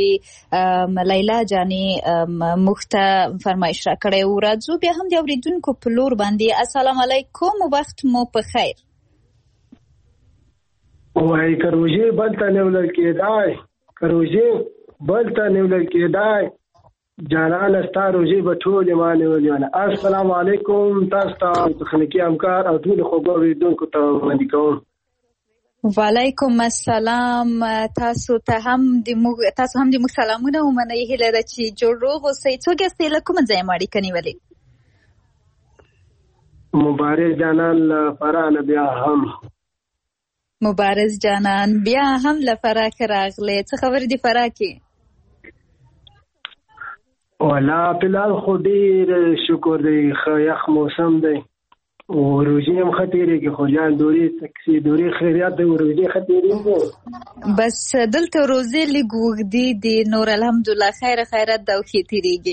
لیلا جانې موږ ته فرمایش راکړی و. راځو بیا هم د اورېدونکو په لور باندې. السلام علیکم، وخت مو په خیر. وای کروژې بل ته نیولل کېدای، کروژې بل ته نیولل کېدای، جانان ستا روزي به ټولې مانې ونیوله. السلام علیکم. تاسو ته تخنیکي همکار او ټولو خوږو اورېدونکو ته وړاندې کوم. وعلیکم السلام. تاسو ته هم د موږ تاسو هم د موږ سلامونه ومنئ. هیله ده چې جوړ روغ اوسئ. څوک یاستئ؟ له کومه ځایه مو اړیکه نیولې؟ مبارز جانان له فراه نه بیا هم. مبارز جانان بیا هم له فراه ښه راغلی. څه خبرې دي فراه کې؟ ولا فلحال خو ډېر شکر دی، ښه یخ موسم دی او روژې هم ښه تېرېږي. خو جان دورې تکسي دورې خیریات دی، روژې ښه تېرېږي. بس دلته روژې لږ اوږدې دي، نور الحمدلله خیره خیرات ده او ښې تېرېږي.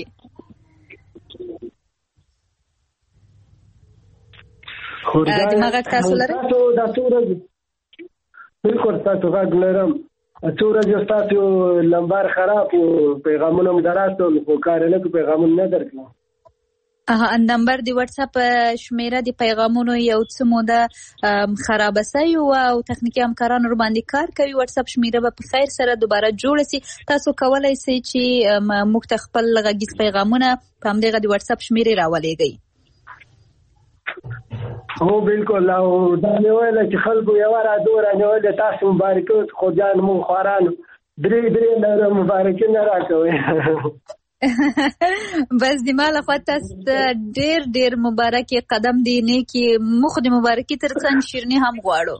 دماغ غږ تاسو لرئ؟ دا څو ورځې بلکل تاسو غږ لرم. څو ورځې ستاسو لمبار خراب و، پیغامونه مو دراتل خو کار یې نه کړو، پیغامونه نه درکړم. نمبر د واتس اپ شمیره د پیغامونو یو څه موده خرابه سوې وه او تخنیکي همکاران ورباندې کار کوي. واتس اپ شمیره به په خیر سره دوباره جوړه سي. تاسو کولی سئ چې موږ ته خپل غږیز پیغامونه په همدغه د واتس اپ شمیرې راولېږئ. هو بالکل. او دا مې ویله چې خلکو یوه راډیو رانیولې، تاسو مبارکي اوس خو جان مونږ خوارانو درې درې مبارکي نه راکوئ. بس د ما لخوا تاسو ته ډېر ډېر مبارکي قدم دی نیکي. موږ د مبارکي تر څنګ شیرني هم غواړو.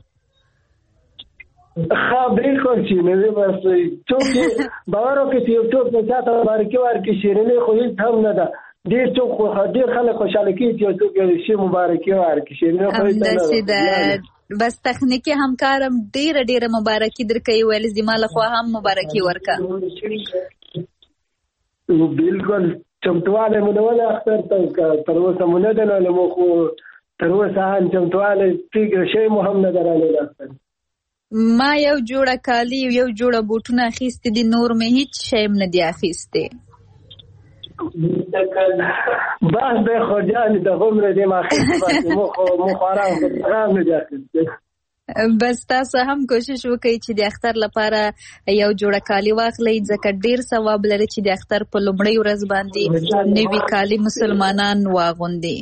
ښه بالکل شیرني بس څوک باور وکړي چې یو څوک به چاته مبارکي ورکړي، شیرني خو هېڅ هم نه ده. ډېر څوک ډېر خلک خوشحاله کېږي چې یو څوک شي مبارکي ورکړي. شیرني خو همداسې ده. بس تخنیکي همکارم ډېره ډېره مبارکي درکوي، ویل زما لخوا هم مبارکي ورکړه. بالکل چمتوالی مو نه ولی اختر ته تر اوسه مو نه دی نهلی، مو خو تر اوسه هم چمتوالی پرېږده شی مو هم نه دی رانیولی اختر. ما یو جوړه کالي یو جوړه بوټونه اخیستي دي، نور مې هېڅ شی هم نه دي اخیستی. بس دی خو جانې د هومره دې ما اخیستي، بس مو خو مو خو ارام خو هم نه دي اخیستی. بس تاسو هم کوشش وکړئ چې د اختر لپاره یو جوړه کالي واخلئ، ځکه ډېر ثواب لري چې د اختر په لومړۍ ورځ باندې نوي کالي مسلمانان واغوندي.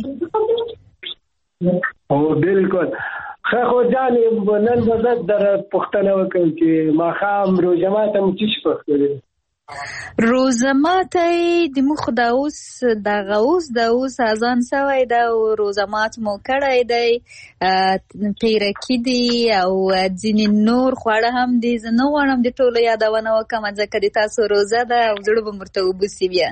او بالکل. ښه خو جانې نن به زه در پوښتنه وکړم چې ماښام روژه ماته مو څه شي پخ کړی؟ روزه ماتی د موږ دا اوس دغه اوس د اوس اذان سوی ده او روزه مات مو کړی دی، پیرکي دي او ځینې نور خواړه هم دي. زه نه غواړم د ټولو یادونه وکړم ځکه د تاسو روزه ده او زړه به ورته وبوسي بیا.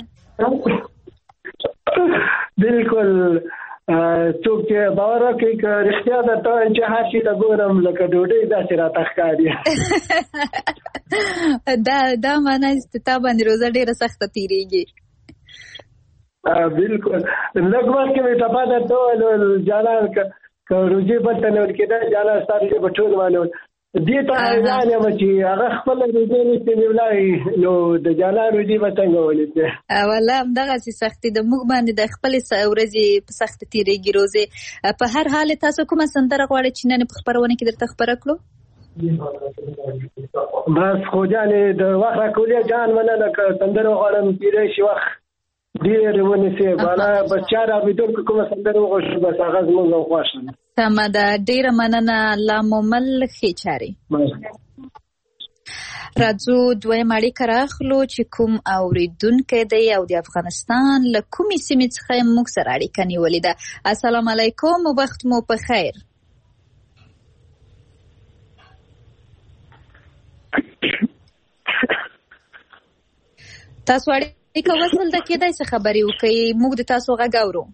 بالکل. څوک چې باور وکړي که رښتیا درته وایم چې هر شي ته ګورم لکه ډوډۍ داسې راته ښکاري. دا دا معنی چې تا باندې روزه ډېره سخته تېرېږي. بالکل. لږ مخکې مې ټپه درته وویل جانان که روژې بل ته نیول کېده، جانان ستا روژې به ټول مانول. دې ته حیران یم چې هغه خپله روژې نشي نیولی، نو د جانان روژې به څنګه ونیسي؟ والله همدغسې سختې د موږ باندې د خپلې ورځې په سخته تېرېږي روزې. په هر حال تاسو کومه سندره غواړئ چې نن په خپرونه کې درته خپره کړو؟ بس خو جانې د وخت راکولې جان مننه، که سندره غواړم تېری شي وخت ډېر ونیسي. بالا بس چا رابېدونکو کومه سندره وغوښتل بس هغه زموږ هم خوښه ده. سمه ده، ډېره مننه. الله مو مل ښې چارې. راځو دویم اړیکه راخلو چې کوم اورېدونکی دی او د افغانستان له کومې سیمې څخه موږ سره اړیکه نیولې ده. السلام علیکم، وخت مو په خیر. تاسو اړیکه وصل ده کېدای څه خبرې وکړئ، موږ د تاسو غږ اورو.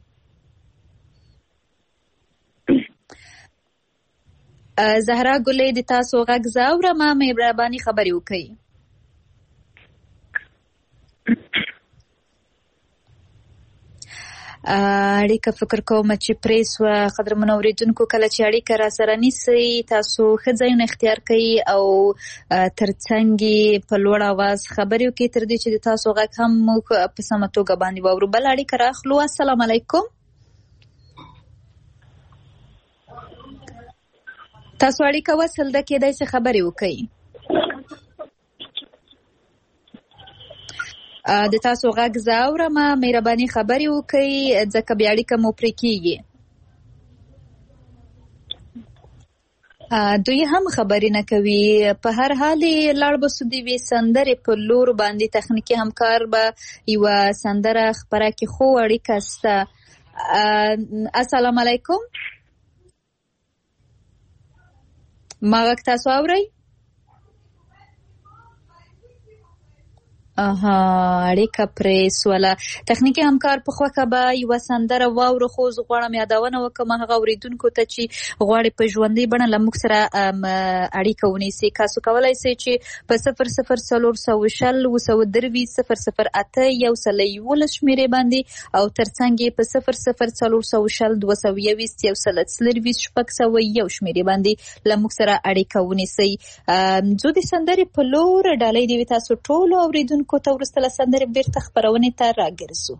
زهرا ګلې د تاسو غږ زه اورم، مهرباني خبرې وکړئ. اړیکه فکر کوم چې پریس و قدرمنو اورېدونکو کله چې اړیکه را سره نیسئ تاسو ښه ځایونه اختیار کړئ او ترڅنګ په لوړ اواز خبرې وکړئ تر دې چې د تاسو غږ هم موږ په سمه توګه باندې واورو. بل اړیکه راخلو. السلام علیکم. تاسو اړیکه وصل ده کېدای څه خبرې وکړئ. د تاسو غږ زه اورم، مهرباني خبرې وکړئ ځکه بیا اړیکه مو پرې کېږي. دوی هم خبرې نه کوي. په هر حال لاړ به سو د یوې سندرې په لور باندې تخنیکي همکار به یوه سندره خپره کړي، خو اړیکه شته. السلام علیکم، ما غږ تاسو اورئ؟ اها، اړیکه پرې سوله. تخنیکي همکار په خوښه به یوه سندره واورو، خو زه غواړم یادونه وکړم هغه اورېدونکو ته چې غواړي په ژوندۍ بڼه له موږ سره اړیکه ونیسي. تاسو کولی سئ چې په صفر صفر څلور سوه شل اووه سوه درویشت صفر صفر اته یو سل یولس شمېرې باندې او ترڅنګ یې په صفر صفر څلور سوه شل دوه سوه یوویشت یو سل څلرویشت شپږ سوه یو شمېرې باندې له موږ سره اړیکه ونیسئ. زه د سندرې په لور ډالۍ دې وي تاسو ټولو اورېدونکو کو ته وروسته له سندرې بیرته خپرونې ته راګرځو.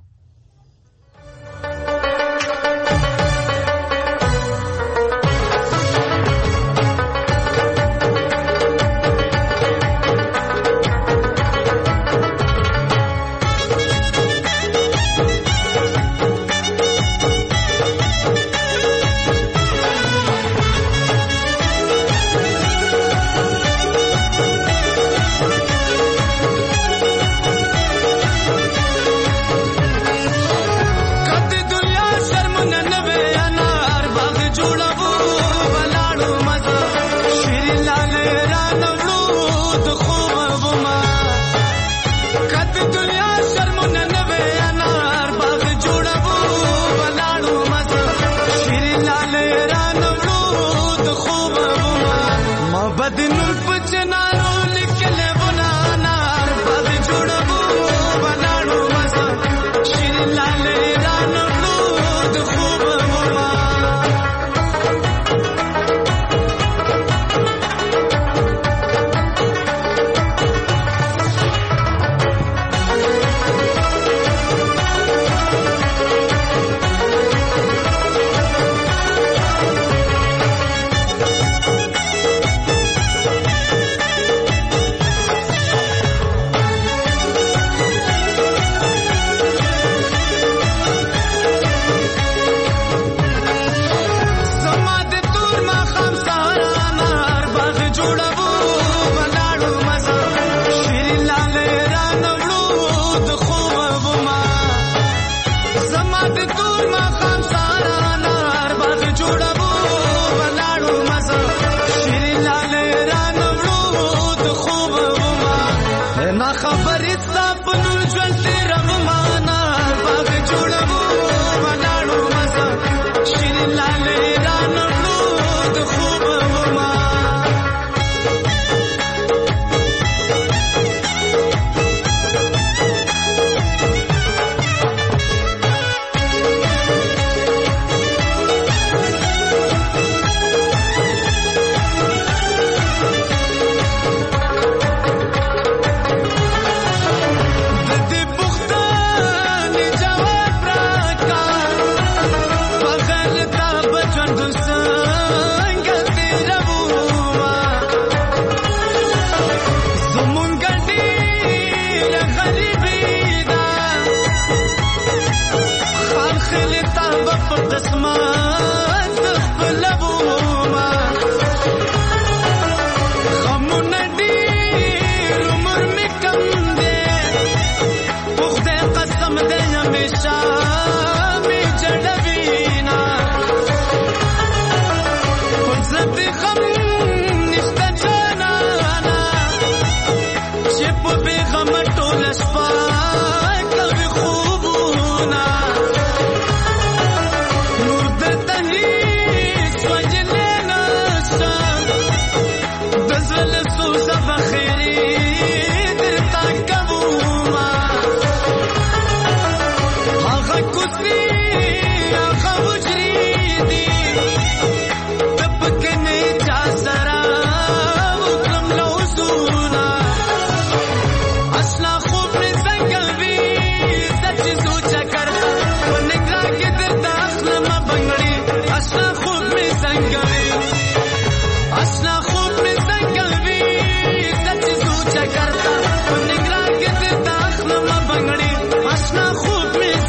Bang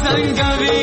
تنگوي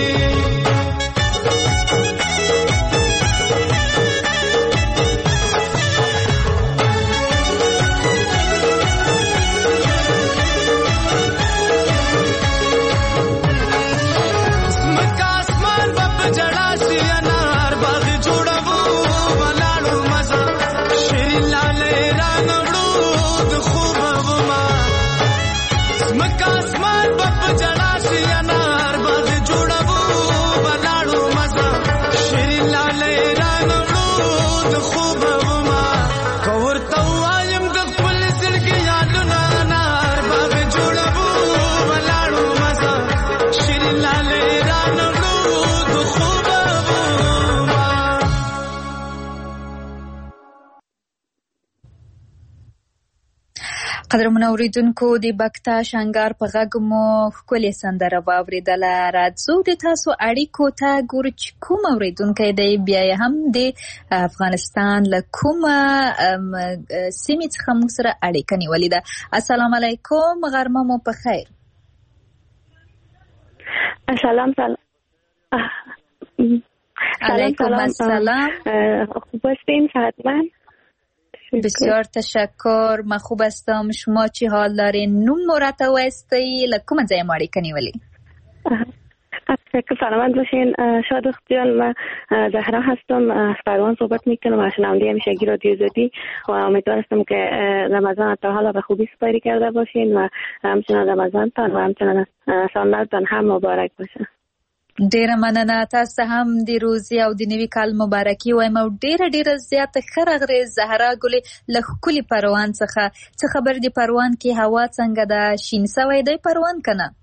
قدرمن اوریدونکو د بکتا شنګار په غږ مو ښکلې سندره واورېدله. راځو د تاسو اړیکو ته ګورو چې کوم اوریدونکی دی بیا یې هم د افغانستان له کومه سیمې څخه موږ سره اړیکه نیولې ده. السلام علیکم، غرمه مو په خیر. سلام سلام علیکم السلام. خوب هستین صحتمند؟ بسیار تشکر، من خوب هستم. شما چی حال دارین؟ نوم مرتب هستی لکوم ځای ما اړیکه نیولې؟ تشکر، سلامت باشین. شاد اختیار، من زهرا هستم، از پروان صحبت میکنم، از شنونده همیشگی رادیو زدی و امیدوار هستم که رمضان تا حالا به خوبی سپری کرده باشین و همچنان رمضانتان و همچنان سال نوتان هم مبارک باشه. ډیره مننه. تاسو هم د روزي او د نوي کال مبارکي وایم او ډیره ډیره زیاته ښه راغلې زهرا ګلې له ښکلي پروان څخه. څه خبر دی پروان کې هوا څنګه ده؟ شین سوی دی پروان که نه؟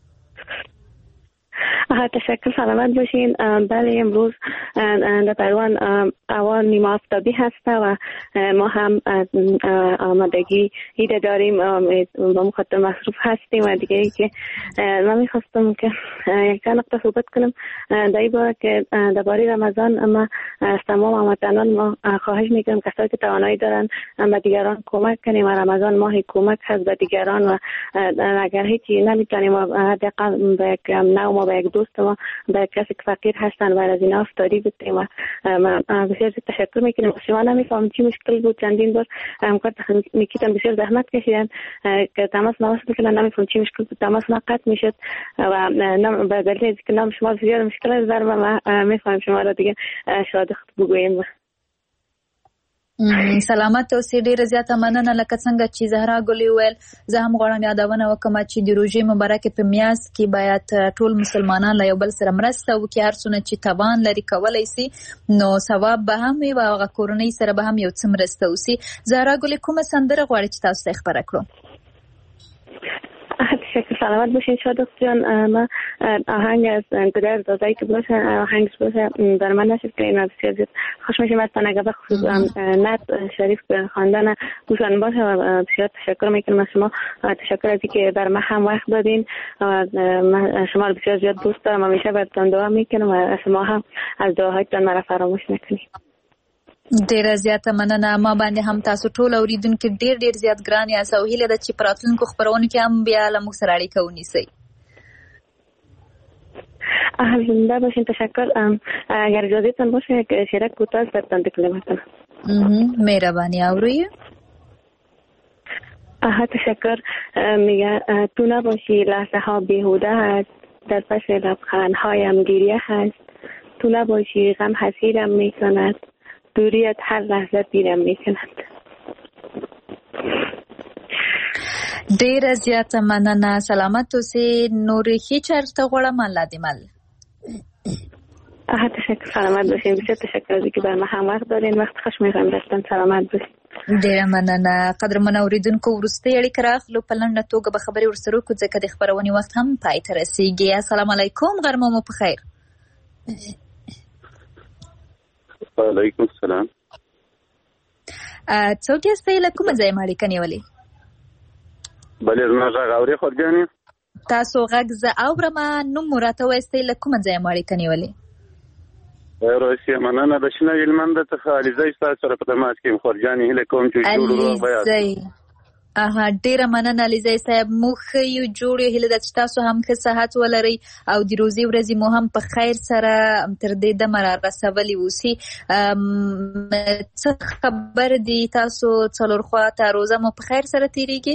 تشکر، سلامت باشین. بله امروز در پروان هوا نیمه آفتابی هست و ما هم آمادگی ایده داریم با مخاطب مصروف هستیم و دیگه ای که من میخواستم که یک چند نقطه صحبت کنم در این باره که درباره رمضان اما از تمام هموطنان ما خواهش میکنم کسایی که توانایی دارن به دیگران کمک کنیم و رمضان ماه کمک هست به دیگران و اگر هیچی نمیتونیم حداقل به یک نو ما به یک دوست ما به کسی که فقیر هستن و از اینا افتاری بودیم و بسیار تشکر میکنیم. شما نمیفهم چی مشکل بود، چندین بار همکار میکیتن بسیار زحمت کشیدن که تماس نوصل کنن، نمیفهم چی مشکل بود، تماس نقط میشد و به دلیل که نام شما بسیار مشکل است در ما میفهم شما را دیگه شاد بگویم. سلامت اوسې. ډیره زیاته مننه. لکه څنګه چې زهرا ګلې وویل، زه هم غواړم یادونه وکړم چې د روژې مبارکې په میاشت کې باید ټول مسلمانان له یو بل سره مرسته وکړي. هر څونه چې توان لري کولی سي نو ثواب به هم وي او هغه کورنۍ سره به هم یو څه مرسته وسي. زهرا ګلې کومه سندره غواړي چې تاسو ته خبره کړو؟ تشکر، سلامت باشین. شاد جان، ما آهنگ از گدر دادایی که باشه آهنگ باشه در من نشد که این بسیار زیاد خوش میشه. مثلا اگه به خصوص نت شریف خواندن گوشن باشه و بسیار تشکر میکنم از شما. تشکر از اینکه بر من هم وقت دادین و شما رو بسیار زیاد دوست دارم. همیشه براتون دعا میکنم و از شما هم از دعاهایتان مرا فراموش نکنید. ډیره زیاته مننه. ما باندې هم تاسو ټول اوریدونکو ډیر ډیر زیات ګران یاست او هیله ده چې په راتلونکو خپرونو کې هم بیا له موږ سره اړیکه ونیسئ. زنده باشین. تشکر. اگر اجازهتان باشه که شرک کوتاه براتون تکلم کنم. مهربانی. اوروی آها تشکر. میگه تو نباشی لحظه ها بیهوده هست، در پس لبخندهایم گریه هست. تو نباشی غم حسیرم میکند، دوریت هر لحظه دیرم میکند. ډیره زیاته مننه. سلامت اوسې. نور هیڅ چرته غواړم الله دې مل. آها تشکر، سلامت باشین. بسیار تشکر از اینکه بر ما هم وقت دارین. وقت خوش میخوام داشتن. سلامت باشین. ډیره مننه. قدرمن اوریدونکو وروستۍ اړیکه راخلو په لنډه توګه به خبرې ورسره وکړو ځکه د خپرونې وخت هم پای ته رسیږي. السلام علیکم، غرمه مو په خیر. وعلیکم السلام. څوک یاستئ؟ له کومه ځایه مو اړیکه نیولې؟ بلې زما غږ اورې خورجانې؟ تاسو غږ زه اورم. نوم مو راته ووایاستئ له کومه ځایه مو اړیکه نیولې؟ روسیه مننه. د شنه هلمند څخه علیزی ستاسو سره په تماس کې یم خورجانې. هیله کوم چې جوړ روغ به یاست. اها ډیره مننه علیزی صاحب. موږ ښه یو جوړ یو، هیله ده چې تاسو هم ښه صحت ولرئ او د روزي ورځې مو هم په خیر سره تر دې دمه را رسولي اوسي. څه خبر دي تاسو څلور خواته روزه مو په خیر سره تیریږي؟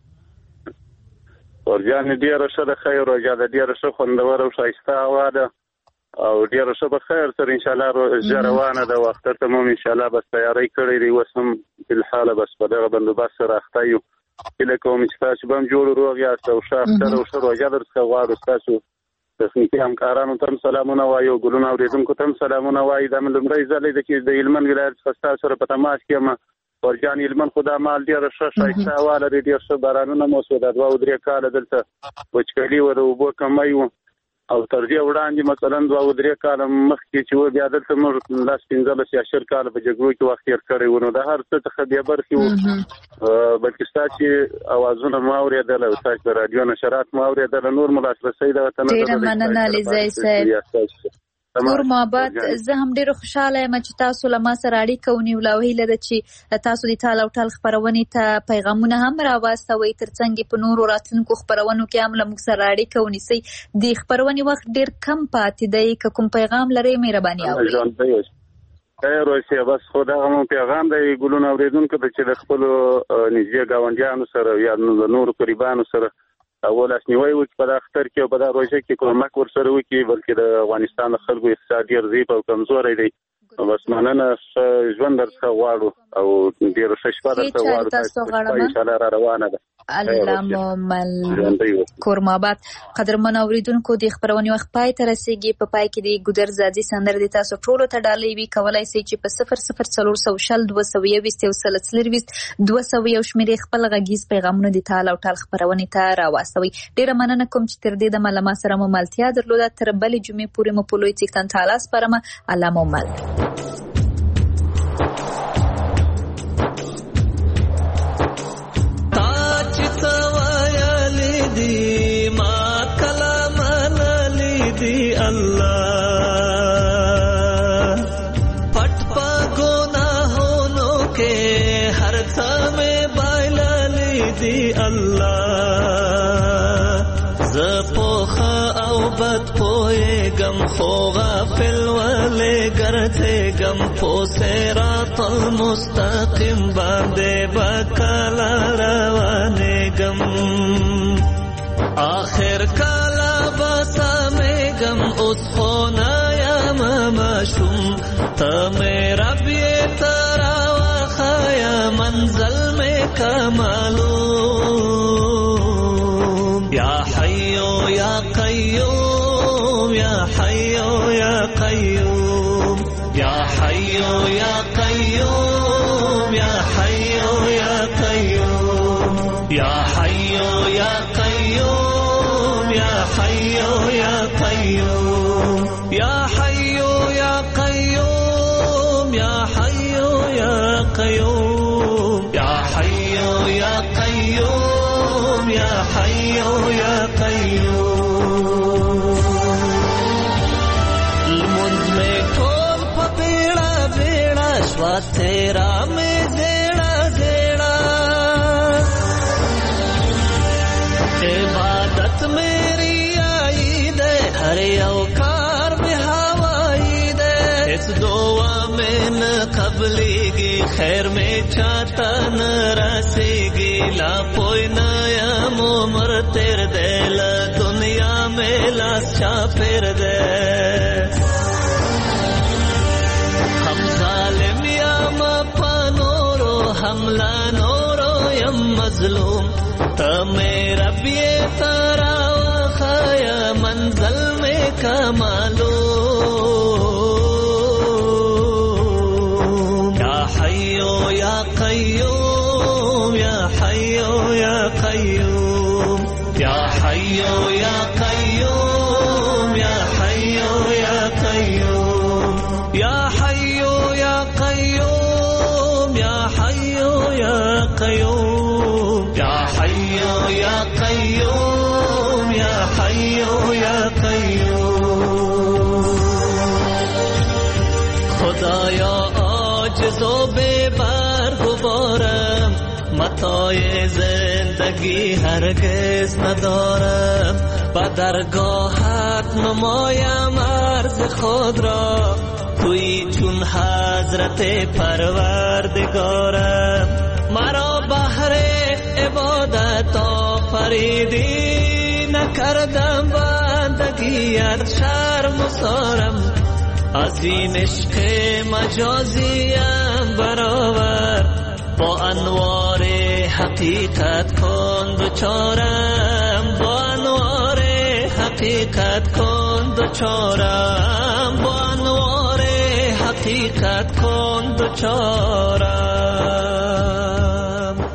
ورجانې ډېره ښه ده، خیر روژه ده، ډېره ښه خوندوره او ښایسته هوا ده او ډېره ښه په خیر سره انشاءالله روژه روانه ده. اختر ته مو انشاءالله بس تیاری کړی دی، اوس هم فلحاله بس په دغه بندوبست سره اخته یو. هیله کوم چې تاسو به هم جوړ روغ یاست او ښه اختر او ښه روژه درڅخه غواړو. ستاسو تخنیکي همکارانو ته هم سلامونه وایو، ګلونه اورېدونکو ته هم سلامونه وایي. دا مې لومړی ځل دی چې د هلمند ولایت څخه ستاسو سره په تماس کې یم. ورجان هلمند خو دا مال ډېره ښه ښایسته هوا لري، ډېر ښه بارانونه مو وسوه. دا دوه او درې کاله دلته وچکالي وه، د اوبو کمی و او تر دې وړاندې مثلا دوه او درې کاله مخکې چې و بیا دلته موږ لس پنځلس یا شل کاله په جګړو کې وخت تېر کړی و. نو د هر څه څخه بې برخې وو، بلکې ستا چې اوازونه مو اورېدل او ستا چې د راډیو نشرات مو اورېدل، نور مو لاسرسی دغه ته نه درلود. ډېره مننه علیزی صاحب. کور محبت، زه هم ډېره خوشحاله یم چې تاسو له ما سره اړیکه ونیوله او هیله ده چې تاسو د ټال او ټال خپرونې ته پیغامونه هم راواستوئ، ترڅنګ په نورو راتلونکو خپرونو کې هم له موږ سره اړیکه ونیسئ. د خپرونې وخت ډېر کم پاتې دی، که کوم پیغام لرئ مهرباني اورئ. خیر اوسې، بس خو دغه مو پیغام دی ګلونه اورېدونکو ته چې د خپلو نږدې ګاونډیانو سره یا د نورو قریبانو سره اول اسنیوي وکړي په دغه اختر کې او په دغه روژه کې کومک ورسره وکړي، بلکې د افغانستان د خلکو اقتصاد ډېر ضعیف او کمزوری دی. بس مننه، ښه ژوند درڅخه غواړو او ډېره ښه شپه درته غواړو. انشاءالله را روانه ده. الله مو مل. کور محبت قدرمن اورېدونکو، د خپرونې وخت پای ته رسېږي. په پای کې د ګودر زادي سندره د تاسو ټولو ته ډالۍ وي. کولی سئ چې په صفر صفر څلور سوه شل دوه سوه یوویشت یو سل څلرویشت دوه سوه یو شمېرې خپل غږیز پیغامونه د ټال او ټال خپرونې ته راواستوئ. ډېره مننه کوم چې تر دې دمه له ما سره مو ملتیا درلوده. تر بلې جمعې پورې مو په لوی څښتن تعالی سپارمه. الله مو مل. اللہ پٹ پا گناہوں کے ہر تھامے بائلا لی دی اللہ زپوخا او بد پوئے گم خوغا فلولے گرتے گم پو سیرات المستقیم باندے بکالا روانے گم آخر کالا بسا میں گم اس خونا یا مماشم تمیرا بیے ترا وخایا منزل میں کمالوم یا حیو یا قیوم یا حیو یا قیوم یا حیو یا قیوم یا حیو یا قیوم یا حیو یا قیوم یا حیو یا قیوم یا حیو یا قیوم یا حیو یا قیوم یا حیو یا قیوم یا حیو یا قیوم المنز میں ٹول پا بیڑا بیڑا شوا تیرا میں زیڑا زیڑا عبادت میری آئی دے ہر اوکار میں ہوائی دے اس دعا میں نہ قبلی گی خیر میں چاہتا نہ رسی گی لا پوئی نیا مومر تیر دے لا دنیا میں لاس چا پھر دے ہم ظالم یا مپا نورو حملہ نورو یم مظلوم تمیرا بیے تارا وخایا منزل میں کمالوم یا حیو یا قیوم یا حیو یا قیوم یا حیو یا قیوم یا حیو یا قیوم یا حیو یا قیوم یا حیو یا قیوم یا حیو یا قیوم یا حیو یا قیوم خدایا عاجز و بے بار غبارم متاع زندگی هرگز ندارم، با درگاهت نمایم عرض خود را، توی چون حضرت پروردگارم. مرا بهر عبادت آفریدی، نکردم بندگیت شرم و سارم، از این عشق مجازیم برآور، با انوار حقیقت کن دوچارم، با انوار حقیقت کن دوچارم، با انوار حقیقت کن دوچارم.